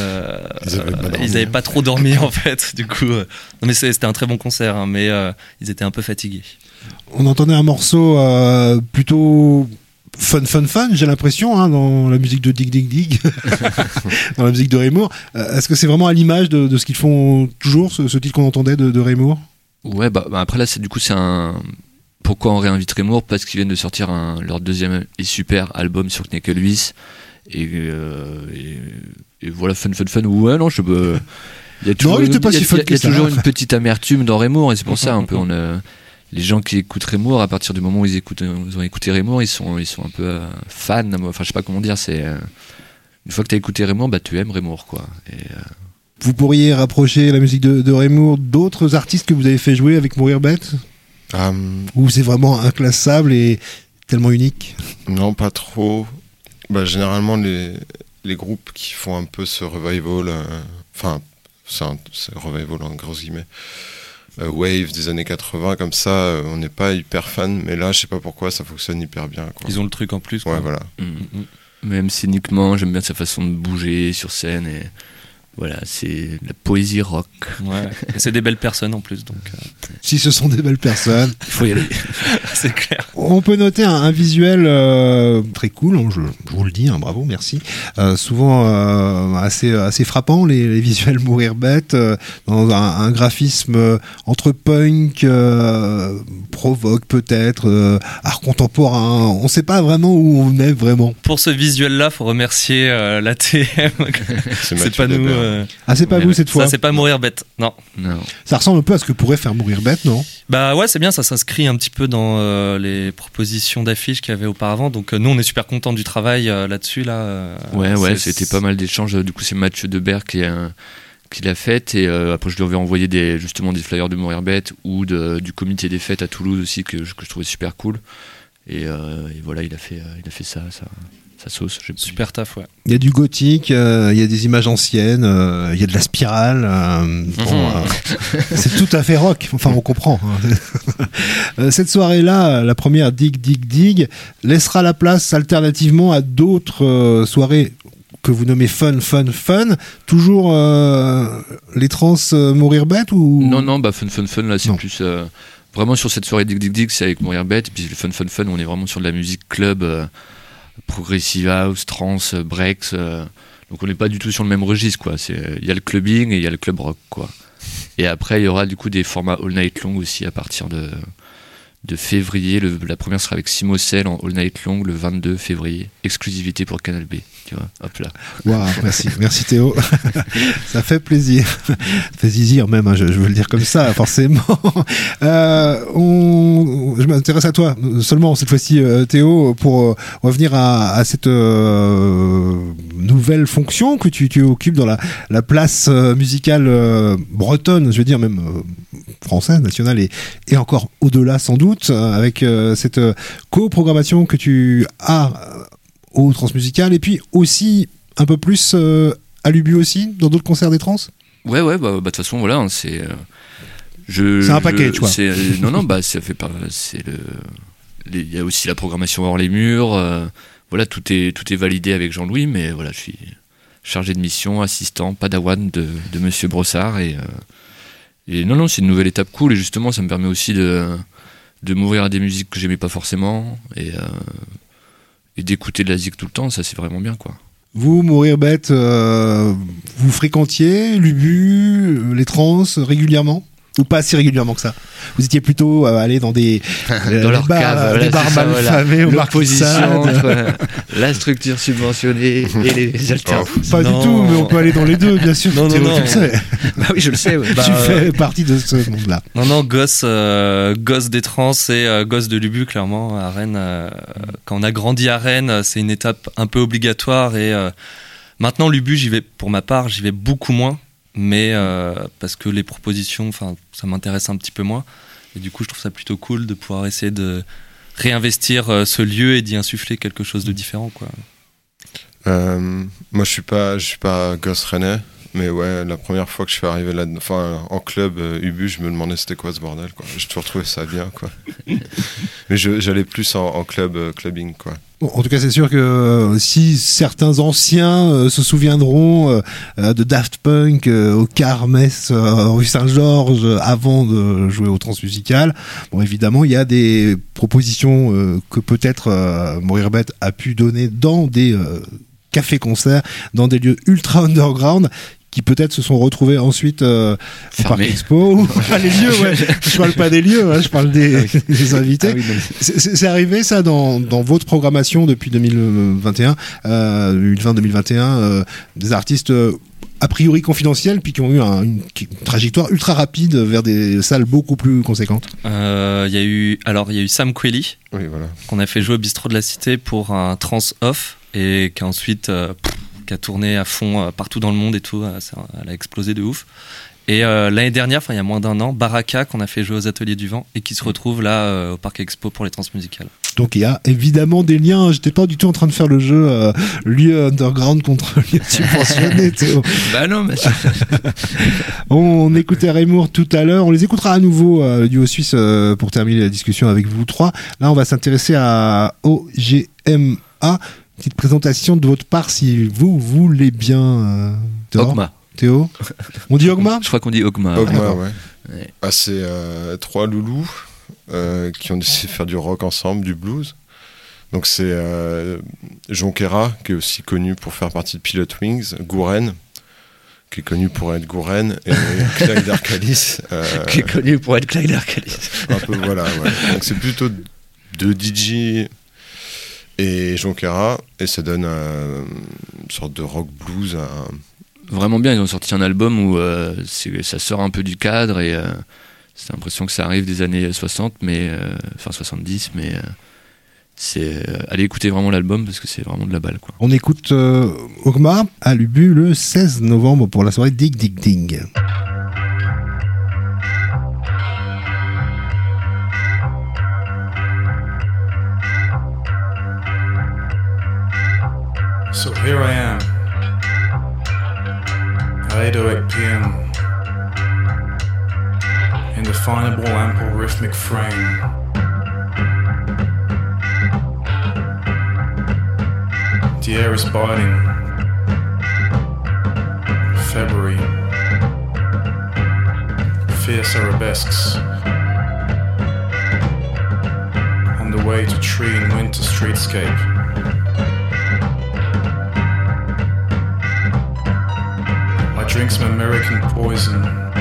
Ils avaient pas trop dormi en fait. Du coup, non mais c'était un très bon concert hein, mais ils étaient un peu fatigués. On entendait un morceau plutôt fun, j'ai l'impression, hein, dans la musique de Dig, dans la musique de Raymour. Est-ce que c'est vraiment à l'image de ce qu'ils font toujours, ce titre qu'on entendait de Raymour? Ouais, bah après là, c'est un... Pourquoi on réinvite Raymour? Parce qu'ils viennent de sortir leur deuxième et super album sur Knekelhuis. Et voilà, fun. Ouais, non, il y a toujours, il était pas si fun que ça. Toujours une petite amertume dans Raymour, et c'est pour ça un peu les gens qui écoutent Raymour, à partir du moment où ils ont écouté Raymour, ils sont un peu fans. Enfin, je sais pas comment dire. C'est une fois que t'as écouté Raymour, bah tu aimes Raymour, quoi. Vous pourriez rapprocher la musique de Raymour d'autres artistes que vous avez fait jouer avec Mourir Bête, ou c'est vraiment inclassable et tellement unique? Non, pas trop. Bah, généralement, les groupes qui font un peu ce revival, c'est revival en grosses guillemets, wave des années 80, comme ça, on n'est pas hyper fan, mais là, je sais pas pourquoi, ça fonctionne hyper bien, quoi. Ils ont le truc en plus, quoi. Ouais, voilà. Même scéniquement, j'aime bien sa façon de bouger sur scène, et voilà, c'est la poésie rock. Ouais. Et c'est des belles personnes en plus, donc. Si ce sont des belles personnes, il faut y aller. C'est clair. On peut noter un visuel très cool, je vous le dis, hein, bravo, merci. Souvent assez frappant, les visuels Mourir Bête, dans un graphisme entre punk, provoque peut-être, art contemporain. On ne sait pas vraiment où on est vraiment. Pour ce visuel-là, faut remercier l'ATM. C'est pas nous. C'est pas vous cette fois. Ça, c'est pas Mourir Bête, non. Ça ressemble un peu à ce que pourrait faire Mourir Bête, non? Bah ouais, c'est bien, ça s'inscrit un petit peu dans les propositions d'affiches qu'il y avait auparavant. Donc nous, on est super contents du travail là-dessus. Ouais, c'était pas mal d'échanges. Du coup, c'est Mathieu Debert qui l'a fait. Et après, je lui avais envoyé des flyers de Mourir Bête ou du comité des fêtes à Toulouse aussi que je trouvais super cool. Et voilà, il a fait ça sauce. Super taf, ouais. Il y a du gothique, il y a des images anciennes, il y a de la spirale. C'est tout à fait rock. Enfin, on comprend. Cette soirée-là, la première Dig, laissera la place alternativement à d'autres soirées que vous nommez fun. Toujours les trans Mourir Bête ou... Non, bah fun, là, c'est plus... vraiment sur cette soirée Dig, c'est avec Mourir Bête. Et puis le fun, on est vraiment sur de la musique club... progressive house, trance, breaks, donc on n'est pas du tout sur le même registre, quoi. Il y a le clubbing et il y a le club rock, quoi. Et après il y aura du coup des formats all night long aussi à partir de février. La première sera avec Simocel en all night long le 22 février, exclusivité pour Canal B, tu vois, hop là. Wow, merci Théo. Ça fait plaisir. Ça fait zizir même, hein, je veux le dire comme ça, forcément. Je m'intéresse à toi, seulement cette fois-ci Théo, pour revenir à cette nouvelle fonction que tu occupes dans la place musicale bretonne, je veux dire même française, nationale et encore au-delà sans doute, avec cette coprogrammation que tu as au Transmusical et puis aussi un peu plus à l'Ubu aussi, dans d'autres concerts des trans. Ouais, bah de toute façon voilà, hein, c'est un package quoi. Non, bah ça fait pas, c'est il y a aussi la programmation hors les murs. Voilà, tout est validé avec Jean-Louis, mais voilà, je suis chargé de mission, assistant, padawan de Monsieur Brossard. Et non, c'est une nouvelle étape cool. Et justement, ça me permet aussi de m'ouvrir à des musiques que j'aimais pas forcément. Et d'écouter de la zik tout le temps, ça c'est vraiment bien, quoi. Vous, Mourir Bête, vous fréquentiez l'Ubu, les trans régulièrement? Ou pas si régulièrement que ça? Vous étiez plutôt allé dans des dans leur cave, des bars mal famés au l'opposition entre la structure subventionnée et les alternatives. Pas du tout, mais on peut aller dans les deux, bien sûr. Non. Tu le sais. Bah oui, je le sais. Ouais. Tu fais partie de ce monde-là. Non, gosse des trans et gosse de l'Ubu, clairement, à Rennes. Quand on a grandi à Rennes, c'est une étape un peu obligatoire. Et maintenant, l'Ubu, pour ma part, j'y vais beaucoup moins. Mais parce que les propositions, ça m'intéresse un petit peu moins. Et du coup, je trouve ça plutôt cool de pouvoir essayer de réinvestir ce lieu et d'y insuffler quelque chose de différent, quoi. Moi, je suis pas gosse rennais, mais ouais, la première fois que je suis arrivé là, en club Ubu, je me demandais c'était quoi ce bordel, quoi. J'ai toujours trouvé ça bien, quoi. Mais j'allais plus en clubbing, quoi. Bon, en tout cas, c'est sûr que si certains anciens se souviendront de Daft Punk au Kermesse rue Saint-Georges avant de jouer au Transmusical, bon, évidemment, il y a des propositions que peut-être Mourir Bête a pu donner dans des cafés-concerts, dans des lieux ultra underground, qui peut-être se sont retrouvés ensuite au Parc Expo. Pas les lieux, ouais. Je parle pas des lieux, hein, je parle des invités. Ah oui, c'est arrivé ça dans votre programmation depuis 2021, 2020-2021, des artistes a priori confidentiels puis qui ont eu une trajectoire ultra rapide vers des salles beaucoup plus conséquentes. Il y a eu Sam Quelly, oui, voilà, qu'on a fait jouer au Bistrot de la Cité pour un trans off et qui a ensuite qui a tourné à fond partout dans le monde et tout, elle a explosé de ouf. Et l'année dernière, il y a moins d'un an, Baraka, qu'on a fait jouer aux Ateliers du Vent et qui se retrouve là au Parc Expo pour les transmusicales. Donc il y a évidemment des liens. J'étais pas du tout en train de faire le jeu lieu underground contre lieu subventionné, Théo. Bah non, mais on écoutait Raymour tout à l'heure. On les écoutera à nouveau le duo suisse pour terminer la discussion avec vous trois. Là, on va s'intéresser à OGMA. Petite présentation de votre part, si vous voulez bien. Ogma. Théo, on dit Ogma ? Je crois qu'on dit Ogma. Ogma, ouais. Ah, c'est trois loulous qui ont décidé de faire du rock ensemble, du blues. Donc c'est Jonquera, qui est aussi connu pour faire partie de Pilot Wings, Gouren, qui est connu pour être Gouren, et Clyde Arcalis. Qui est connu pour être Clyde Arcalis. Un peu, voilà, ouais. Donc c'est plutôt de DJ et Jonquera, et ça donne une sorte de rock blues. Vraiment bien, ils ont sorti un album où ça sort un peu du cadre et c'est l'impression que ça arrive des années 60, enfin 70, mais allez écouter vraiment l'album parce que c'est vraiment de la balle, quoi. On écoute Ogma à l'Ubu le 16 novembre pour la soirée Dig Dig Ding. So here I am, 8:08 p.m. Indefinable ample rhythmic frame. The air is biting. February. Fierce arabesques. On the way to tree and winter streetscape. Drink some American poison,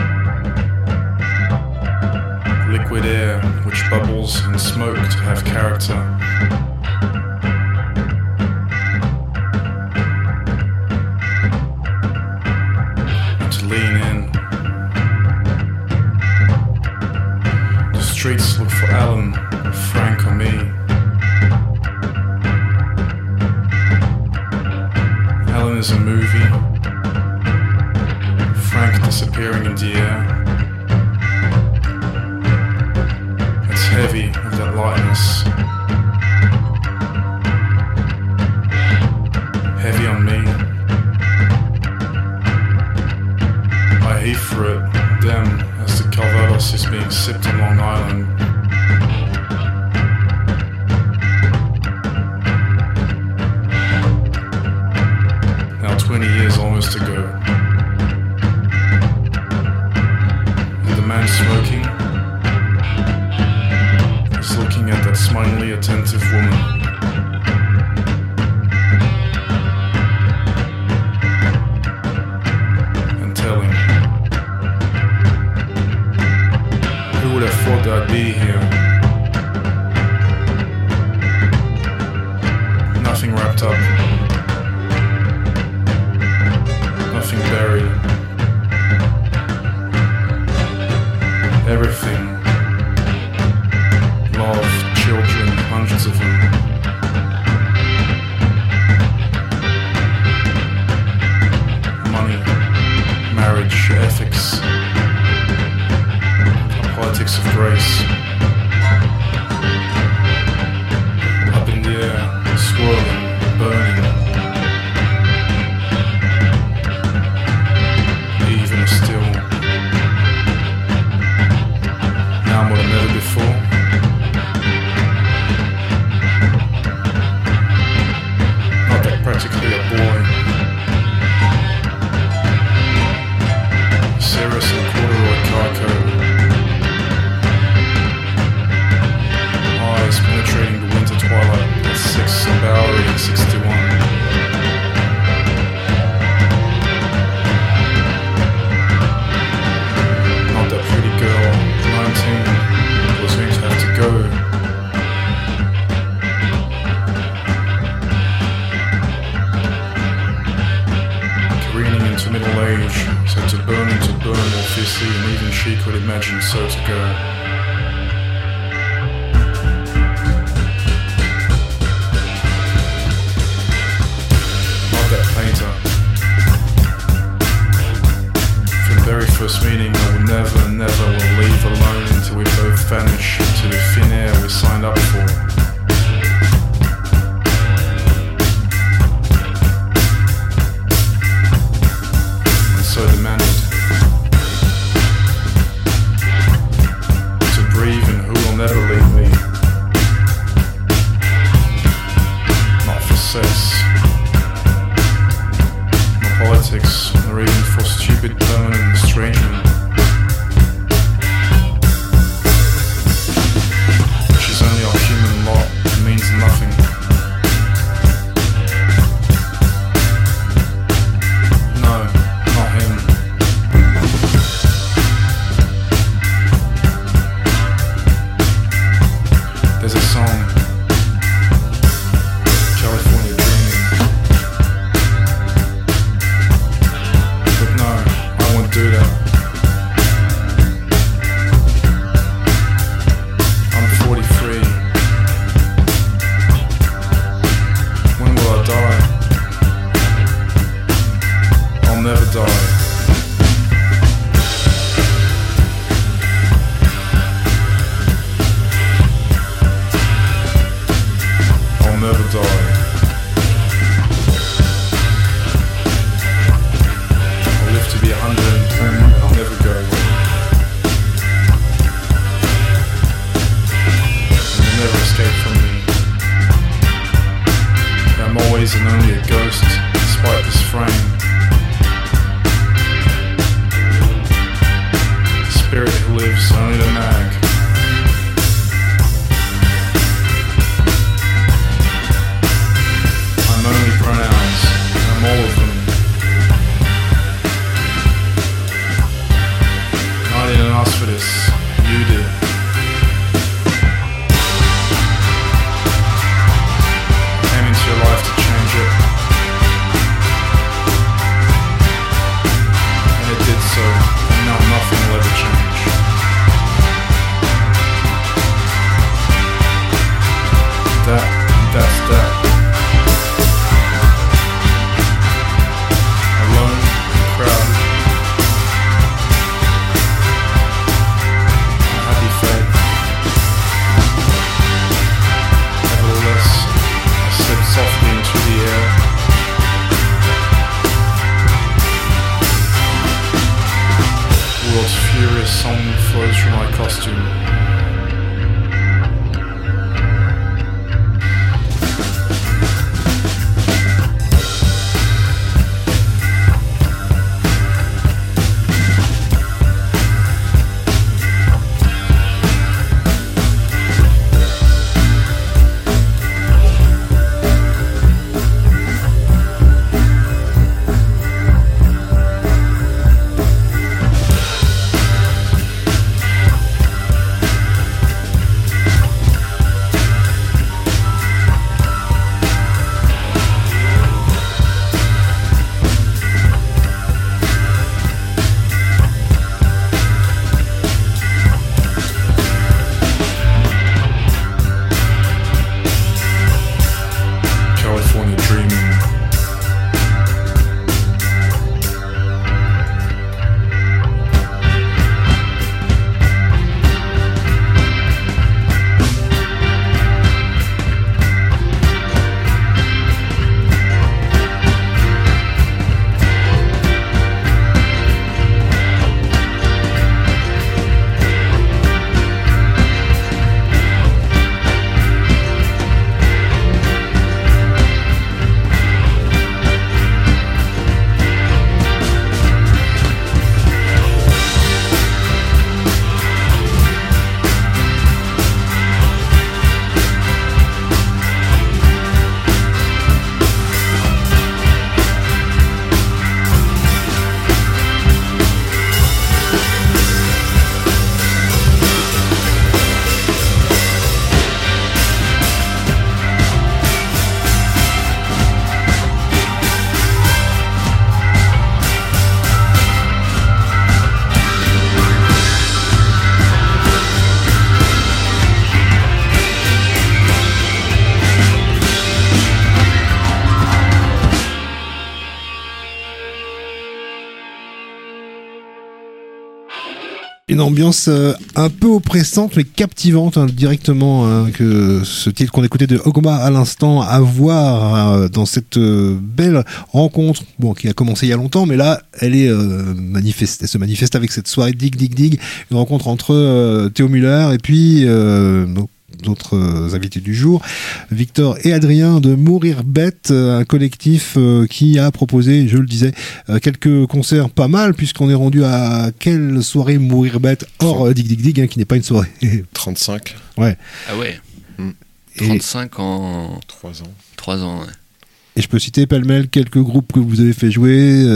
liquid air which bubbles and smoke to have character. And to lean in. The streets look for Alan, Frank or me. Alan is a movie. Frank disappearing in the air. It's heavy with that lightness. Heavy on me. I heave for it, them, as the Calvados is being sipped on Long Island. supposed to go. And the man smoking is looking at that smilingly attentive woman. And telling, who would have thought that I'd be here? Nothing wrapped up, nothing buried, everything, love, children, hundreds of them. Money, marriage, ethics, politics of grace. Up in the air, swirling, burning. Even still. Now more than ever before. Not that practically a boy. Cirrus and corduroy carco. Eyes penetrating the winter twilight at 6 on Bowery and 61. Not that pretty girl, 19, was going to have to go. Careening into middle age, so to burn more fiercely, and even she could imagine so to go. First meeting, I will never will leave alone until we both vanish into the thin air we signed up for. And so demanded to breathe in who will never leave me. Not for sex, not politics, nor even for stupid permanent estrangement. She's only our human lot, it means nothing. No, not him. There's a song, California Dreaming. But no, I won't do that. I'm 43. When will I die? I'll never die. I'll never die. I'll live to be 110. I'll never go. And you'll never escape from me. I'm always and only a ghost, despite this frame. Spirit who lives only to nag. I'm only pronouns, I'm all of them. I didn't ask for this, you did. Came into your life to change it. And it did so, and now nothing will ever change. That's that. Alone, crowded. A happy fate. Nevertheless, I slipped softly into the air. The world's furious song flows through my costume. Une ambiance un peu oppressante mais captivante directement, que ce titre qu'on écoutait de Ogma à l'instant, à voir dans cette belle rencontre, qui a commencé il y a longtemps, mais là elle est elle se manifeste avec cette soirée Dig Dig Dig, une rencontre entre Théo Muller et puis d'autres invités du jour, Victor et Adrien de Mourir Bête, un collectif qui a proposé, je le disais, quelques concerts pas mal, puisqu'on est rendu à quelle soirée Mourir Bête hors Dig Dig Dig, qui n'est pas une soirée 35. Ouais. Ah ouais. 35 en 3 ans, ouais. Et je peux citer pêle-mêle quelques groupes que vous avez fait jouer.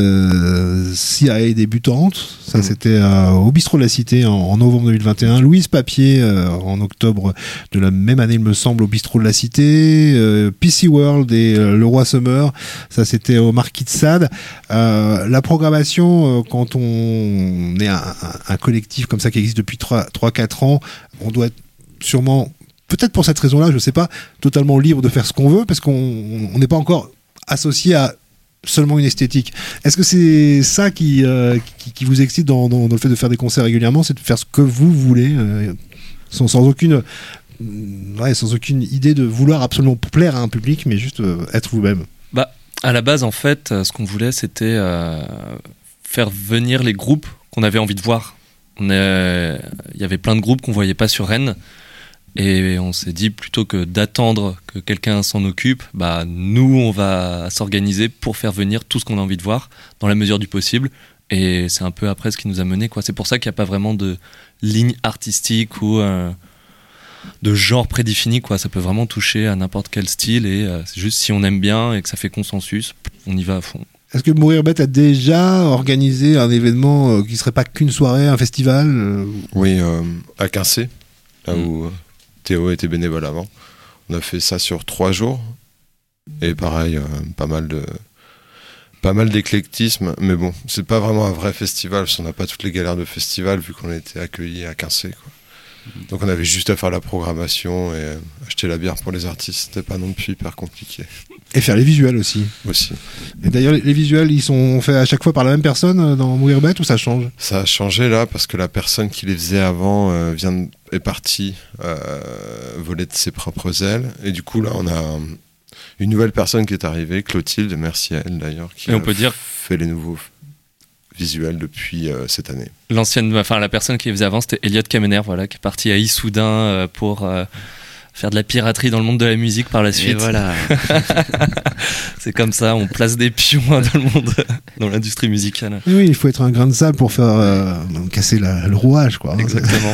CIA débutante, ça c'était au Bistrot de la Cité en novembre 2021. Louise Papier en octobre de la même année, il me semble, au Bistrot de la Cité. PC World et Le Roi Summer, ça c'était au Marquis de Sade. La programmation, quand on est un collectif comme ça qui existe depuis 3-4 ans, on doit être sûrement... Peut-être pour cette raison-là, je sais pas, totalement libre de faire ce qu'on veut, parce qu'on n'est pas encore associé à seulement une esthétique. Est-ce que c'est ça qui vous excite dans le fait de faire des concerts régulièrement, c'est de faire ce que vous voulez, sans aucune idée de vouloir absolument plaire à un public, mais juste être vous-même? À la base, en fait, ce qu'on voulait, c'était faire venir les groupes qu'on avait envie de voir. Il y avait plein de groupes qu'on voyait pas sur Rennes. Et on s'est dit, plutôt que d'attendre que quelqu'un s'en occupe, nous, on va s'organiser pour faire venir tout ce qu'on a envie de voir, dans la mesure du possible. Et c'est un peu après ce qui nous a mené, quoi. C'est pour ça qu'il n'y a pas vraiment de ligne artistique ou de genre prédéfini, quoi. Ça peut vraiment toucher à n'importe quel style. Et c'est juste si on aime bien et que ça fait consensus, on y va à fond. Est-ce que Mourir Bête a déjà organisé un événement qui ne serait pas qu'une soirée, un festival Oui, à Quincé, là où... Théo était bénévole avant. On a fait ça sur 3 jours. Et pareil, pas mal d'éclectisme. Mais bon, c'est pas vraiment un vrai festival, parce qu'on n'a pas toutes les galères de festival, vu qu'on était accueillis à Quincé, quoi. Donc on avait juste à faire la programmation et acheter la bière pour les artistes. C'était pas non plus hyper compliqué. Et faire les visuels aussi. Et d'ailleurs, les visuels, ils sont faits à chaque fois par la même personne dans Mourir Bête, ou ça change? Ça a changé là, parce que la personne qui les faisait avant est partie voler de ses propres ailes. Et du coup, là, on a une nouvelle personne qui est arrivée, Clotilde, merci à elle d'ailleurs, qui fait les nouveaux visuel depuis cette année. La personne qui les faisait avant, c'était Elliot Kamener, qui est parti à Issoudun pour faire de la piraterie dans le monde de la musique par la suite. Et voilà. C'est comme ça, on place des pions dans le monde, dans l'industrie musicale. Oui, il faut être un grain de sable pour faire casser le rouage, quoi. Exactement.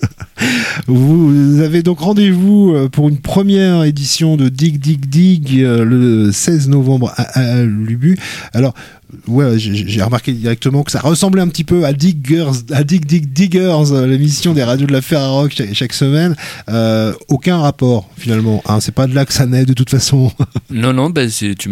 Vous avez donc rendez-vous pour une première édition de Dig Dig Dig le 16 novembre à Lubu. Alors, ouais, j'ai remarqué directement que ça ressemblait un petit peu à Dig Dig Diggers, l'émission des radios de la Ferrarock chaque semaine. Aucun rapport finalement, hein, c'est pas de là que ça naît de toute façon. Non, je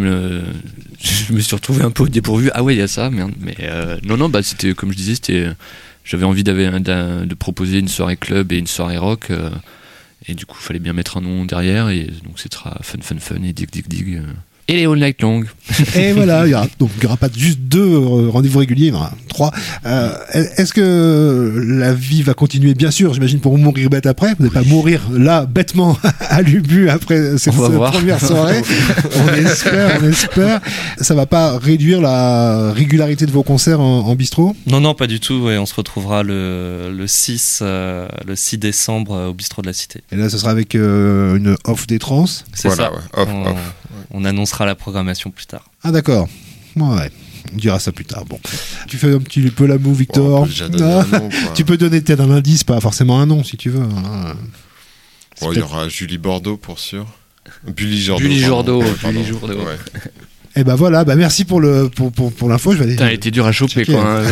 me suis retrouvé un peu au dépourvu. Ah ouais, il y a ça, merde. Mais c'était comme je disais, j'avais envie de proposer une soirée club et une soirée rock, et du coup il fallait bien mettre un nom derrière, et donc c'est fun et dig dig dig. Et les All Night Long. Et voilà, il y aura pas juste 2 rendez-vous réguliers, il y en aura 3. Est-ce que la vie va continuer? Bien sûr, j'imagine, pour Mourir Bête après. Vous n'allez pas mourir là, bêtement, à Lubu après cette première soirée. On espère. Ça va pas réduire la régularité de vos concerts en bistrot? Non, pas du tout. Ouais, on se retrouvera le 6 décembre au Bistrot de la Cité. Et là, ce sera avec une off des trans. C'est ça. Ouais. On annoncera la programmation plus tard. Ah d'accord. Ouais. On dira ça plus tard. Bon. Tu fais un petit peu la moue, Victor. Tu peux donner peut-être un indice, pas forcément un nom si tu veux. Il y aura Julie Bordeaux pour sûr. Bully Jordo. Ouais. Et ben voilà, merci pour l'info. Je vais aller. T'as été dur à choper, quoi.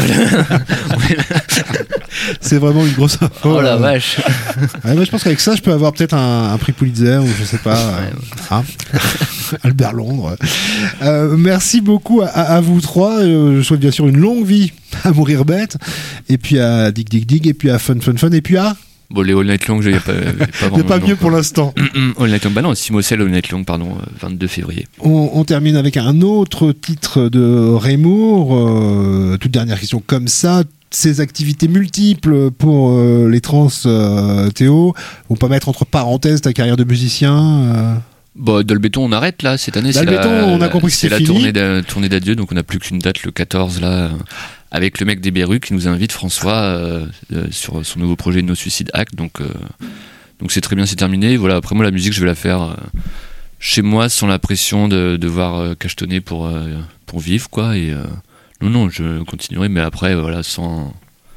C'est vraiment une grosse info. Oh la vache. Moi, je pense qu'avec ça, je peux avoir peut-être un prix Pulitzer, ou je sais pas. Albert Londres. Merci beaucoup à vous 3. Je souhaite bien sûr une longue vie à Mourir Bête, et puis à Dig Dig Dig, et puis à Fun, et puis à... Bon, les All Night Long, il n'y a pas vraiment. Il n'y a pas mieux pour l'instant. All Night Long, non, Simocel All Night Long, 22 février. On termine avec un autre titre de Raymour. Toute dernière question comme ça. ces activités multiples pour les trans, Théo, on peut mettre entre parenthèses ta carrière de musicien Bon, Dolbéton, on arrête là cette année. Dolbéton, on a compris que c'est c'est la fini. tournée d'adieu, donc on n'a plus qu'une date le 14 là, avec le mec des Berrues qui nous invite, François, sur son nouveau projet No Suicide Act. Donc c'est très bien, c'est terminé. Voilà, après moi la musique, je vais la faire chez moi sans la pression de devoir cachetonner pour vivre quoi. Et non, je continuerai, mais après voilà, sans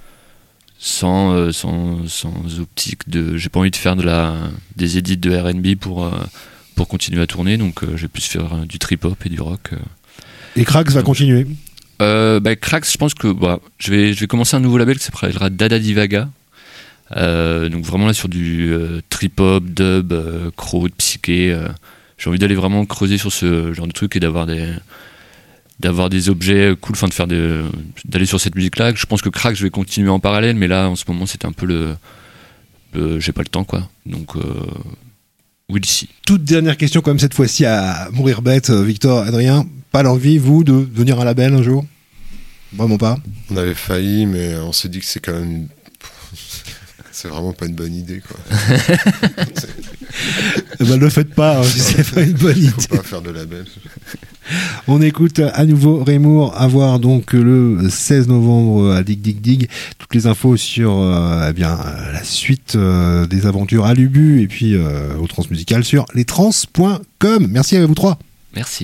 optique de, j'ai pas envie de faire des edits de R&B pour continuer à tourner, donc je vais plus faire du trip-hop et du rock. Et Crax va continuer. Crax, je pense que je vais commencer un nouveau label qui s'appellera Dada Divaga. Donc vraiment là sur du trip-hop, dub, crowd, psyché. J'ai envie d'aller vraiment creuser sur ce genre de truc et d'avoir des objets cool, d'aller sur cette musique-là. Je pense que Crax, je vais continuer en parallèle, mais là en ce moment c'est un peu j'ai pas le temps quoi. Donc we'll see. Toute dernière question quand même cette fois-ci à mourir bête, Victor, Adrien, pas l'envie vous de devenir un label un jour? Vraiment pas. On avait failli, mais on s'est dit que c'est quand même c'est vraiment pas une bonne idée quoi. Ne le faites pas, si c'est pas une bonne idée. Faut pas faire de label. On écoute à nouveau Raymour, à voir donc le 16 novembre à Dig Dig Dig. Toutes les infos sur la suite des aventures à l'Ubu et puis au Transmusical sur lestrans.com. Merci à vous trois. Merci.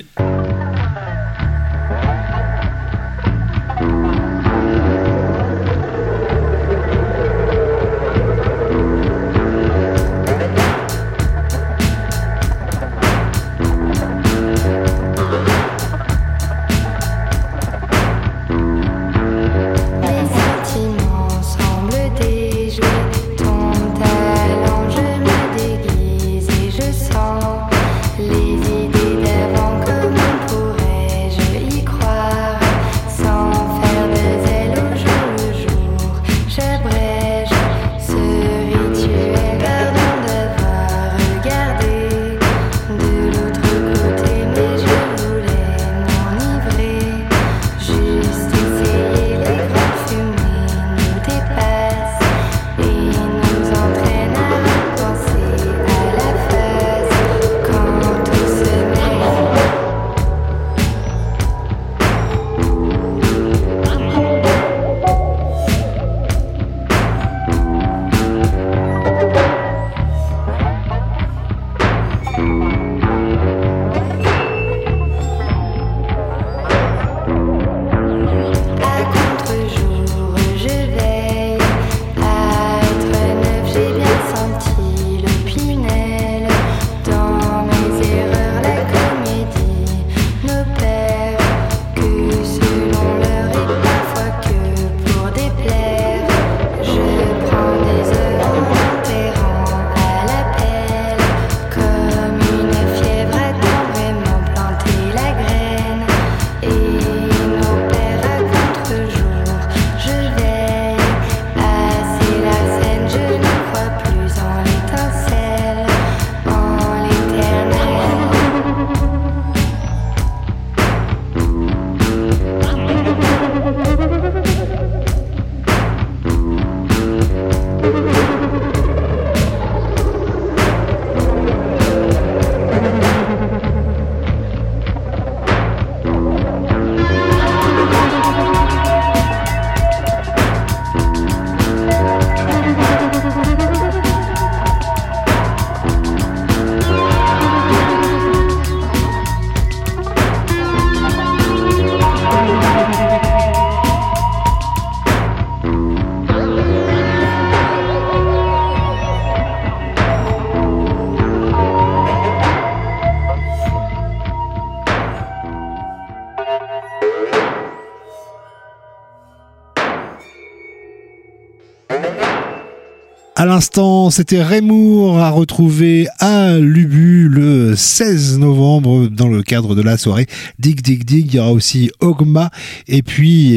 Les idées d'avant, comment pourrais-je y croire? À l'instant, c'était Raymour à retrouver à l'Ubu le 16 novembre dans le cadre de la soirée Dig Dig Dig. Il y aura aussi Ogma et puis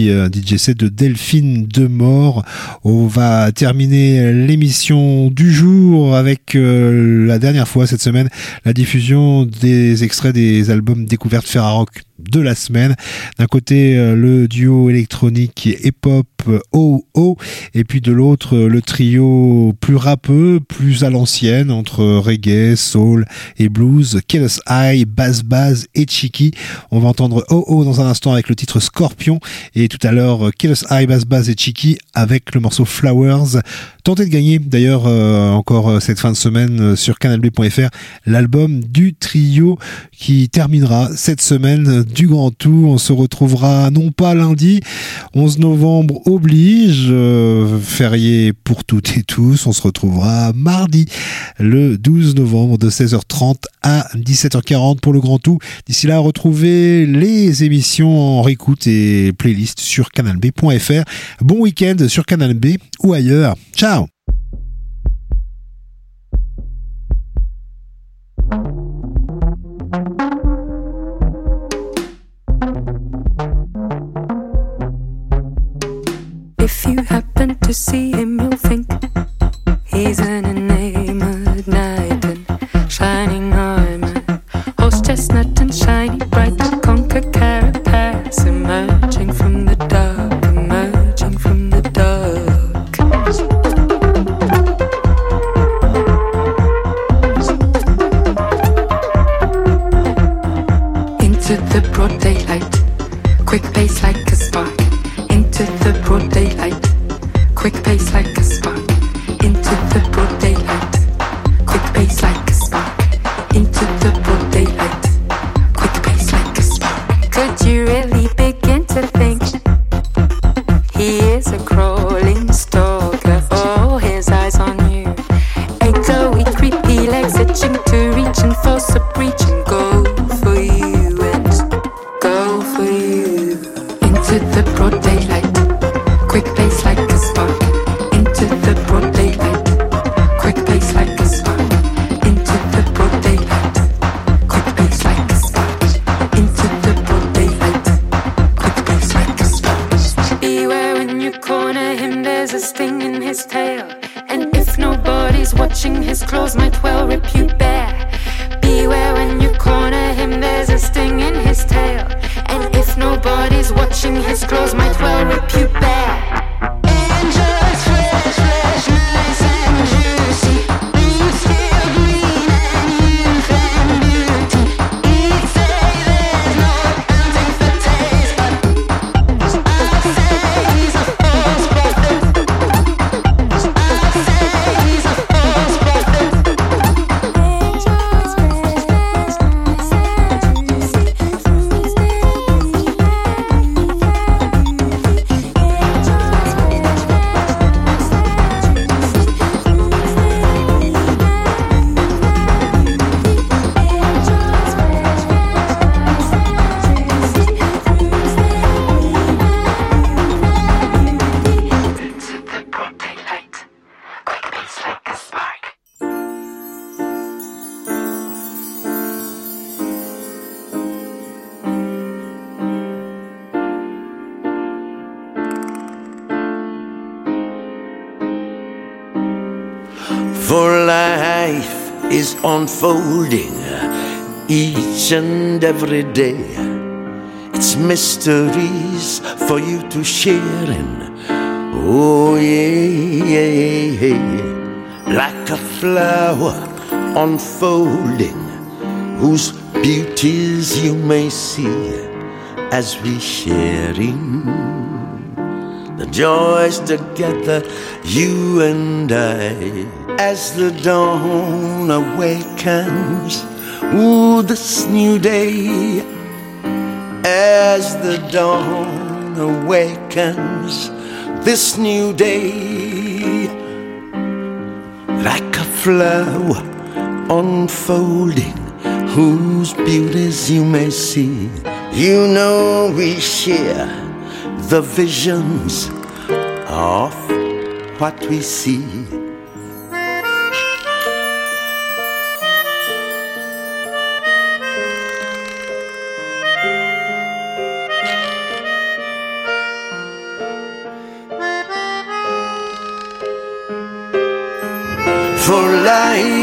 DJ set de Delphine Demort. On va terminer l'émission du jour avec la dernière fois cette semaine la diffusion des extraits des albums Découverte Ferrarock de la semaine. D'un côté, le duo électronique hip-hop OO, et puis de l'autre, le trio plus rappeux, plus à l'ancienne, entre reggae, soul et blues, Kelos Eye, Baz Baz et Cheeky. On va entendre OO dans un instant avec le titre Scorpion, et tout à l'heure, Kelos Eye, Baz Baz et Cheeky avec le morceau Flowers. Tentez de gagner d'ailleurs encore cette fin de semaine sur canalb.fr l'album du trio qui terminera cette semaine du Grand Tout. On se retrouvera non pas lundi, 11 novembre oblige, férié pour toutes et tous. On se retrouvera mardi le 12 novembre de 16h30 à 17h40 pour le Grand Tout. D'ici là, retrouvez les émissions en réécoute et playlist sur canalb.fr. Bon week-end sur Canal B ou ailleurs. Ciao. If you happen to see him, you'll think he's an enamored knight in shining armor, horse chestnut and shiny bright, conquer carapace, emerging from the dark, emerging from the dark. Into the broad daylight, quick pace like a spark. Into the broad daylight, quick pace like a spark. Into the broad daylight, quick pace like a spark. Into the broad daylight, quick pace like a spark. Could you really begin to think he is a crawling stalker? All his eyes on you, echoey, creepy legs itching to reach and force a breach and go for you and go for you. Into the broad daylight, quick pace like a spark. Into the broad daylight, quick pace like a spark. Into the broad daylight, quick pace like a spark. Into the broad daylight, quick pace like a spark. Beware when you corner him, there's a sting in his tail, and if nobody's watching, his claws might well rip you bare. Beware when you corner him, there's a sting in his tail, and if nobody's watching, his claws might well rip you bare. Angels, fresh, fresh, nice and juicy, roots still green and youth and beauty. He'd say there's no accounting for taste, but I say he's a false prophet. I say he's a false prophet. Angels, fresh, fresh, nice and juicy, roots still green For life is unfolding each and every day. It's mysteries for you to share in. Oh yeah, yeah, yeah. Like a flower unfolding, whose beauties you may see as we share in the joys together, you and I. As the dawn awakens, ooh, this new day. As the dawn awakens, this new day. Like a flower unfolding, whose beauties you may see. You know we share the visions of what we see. For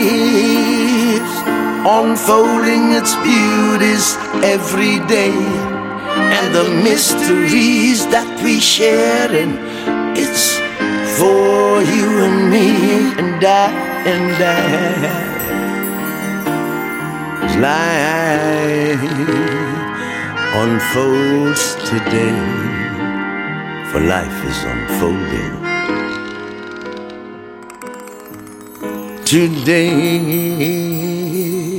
life unfolding its beauties every day. and the mysteries that we share, and it's for you and me and I. Life unfolds today, for life is unfolding today.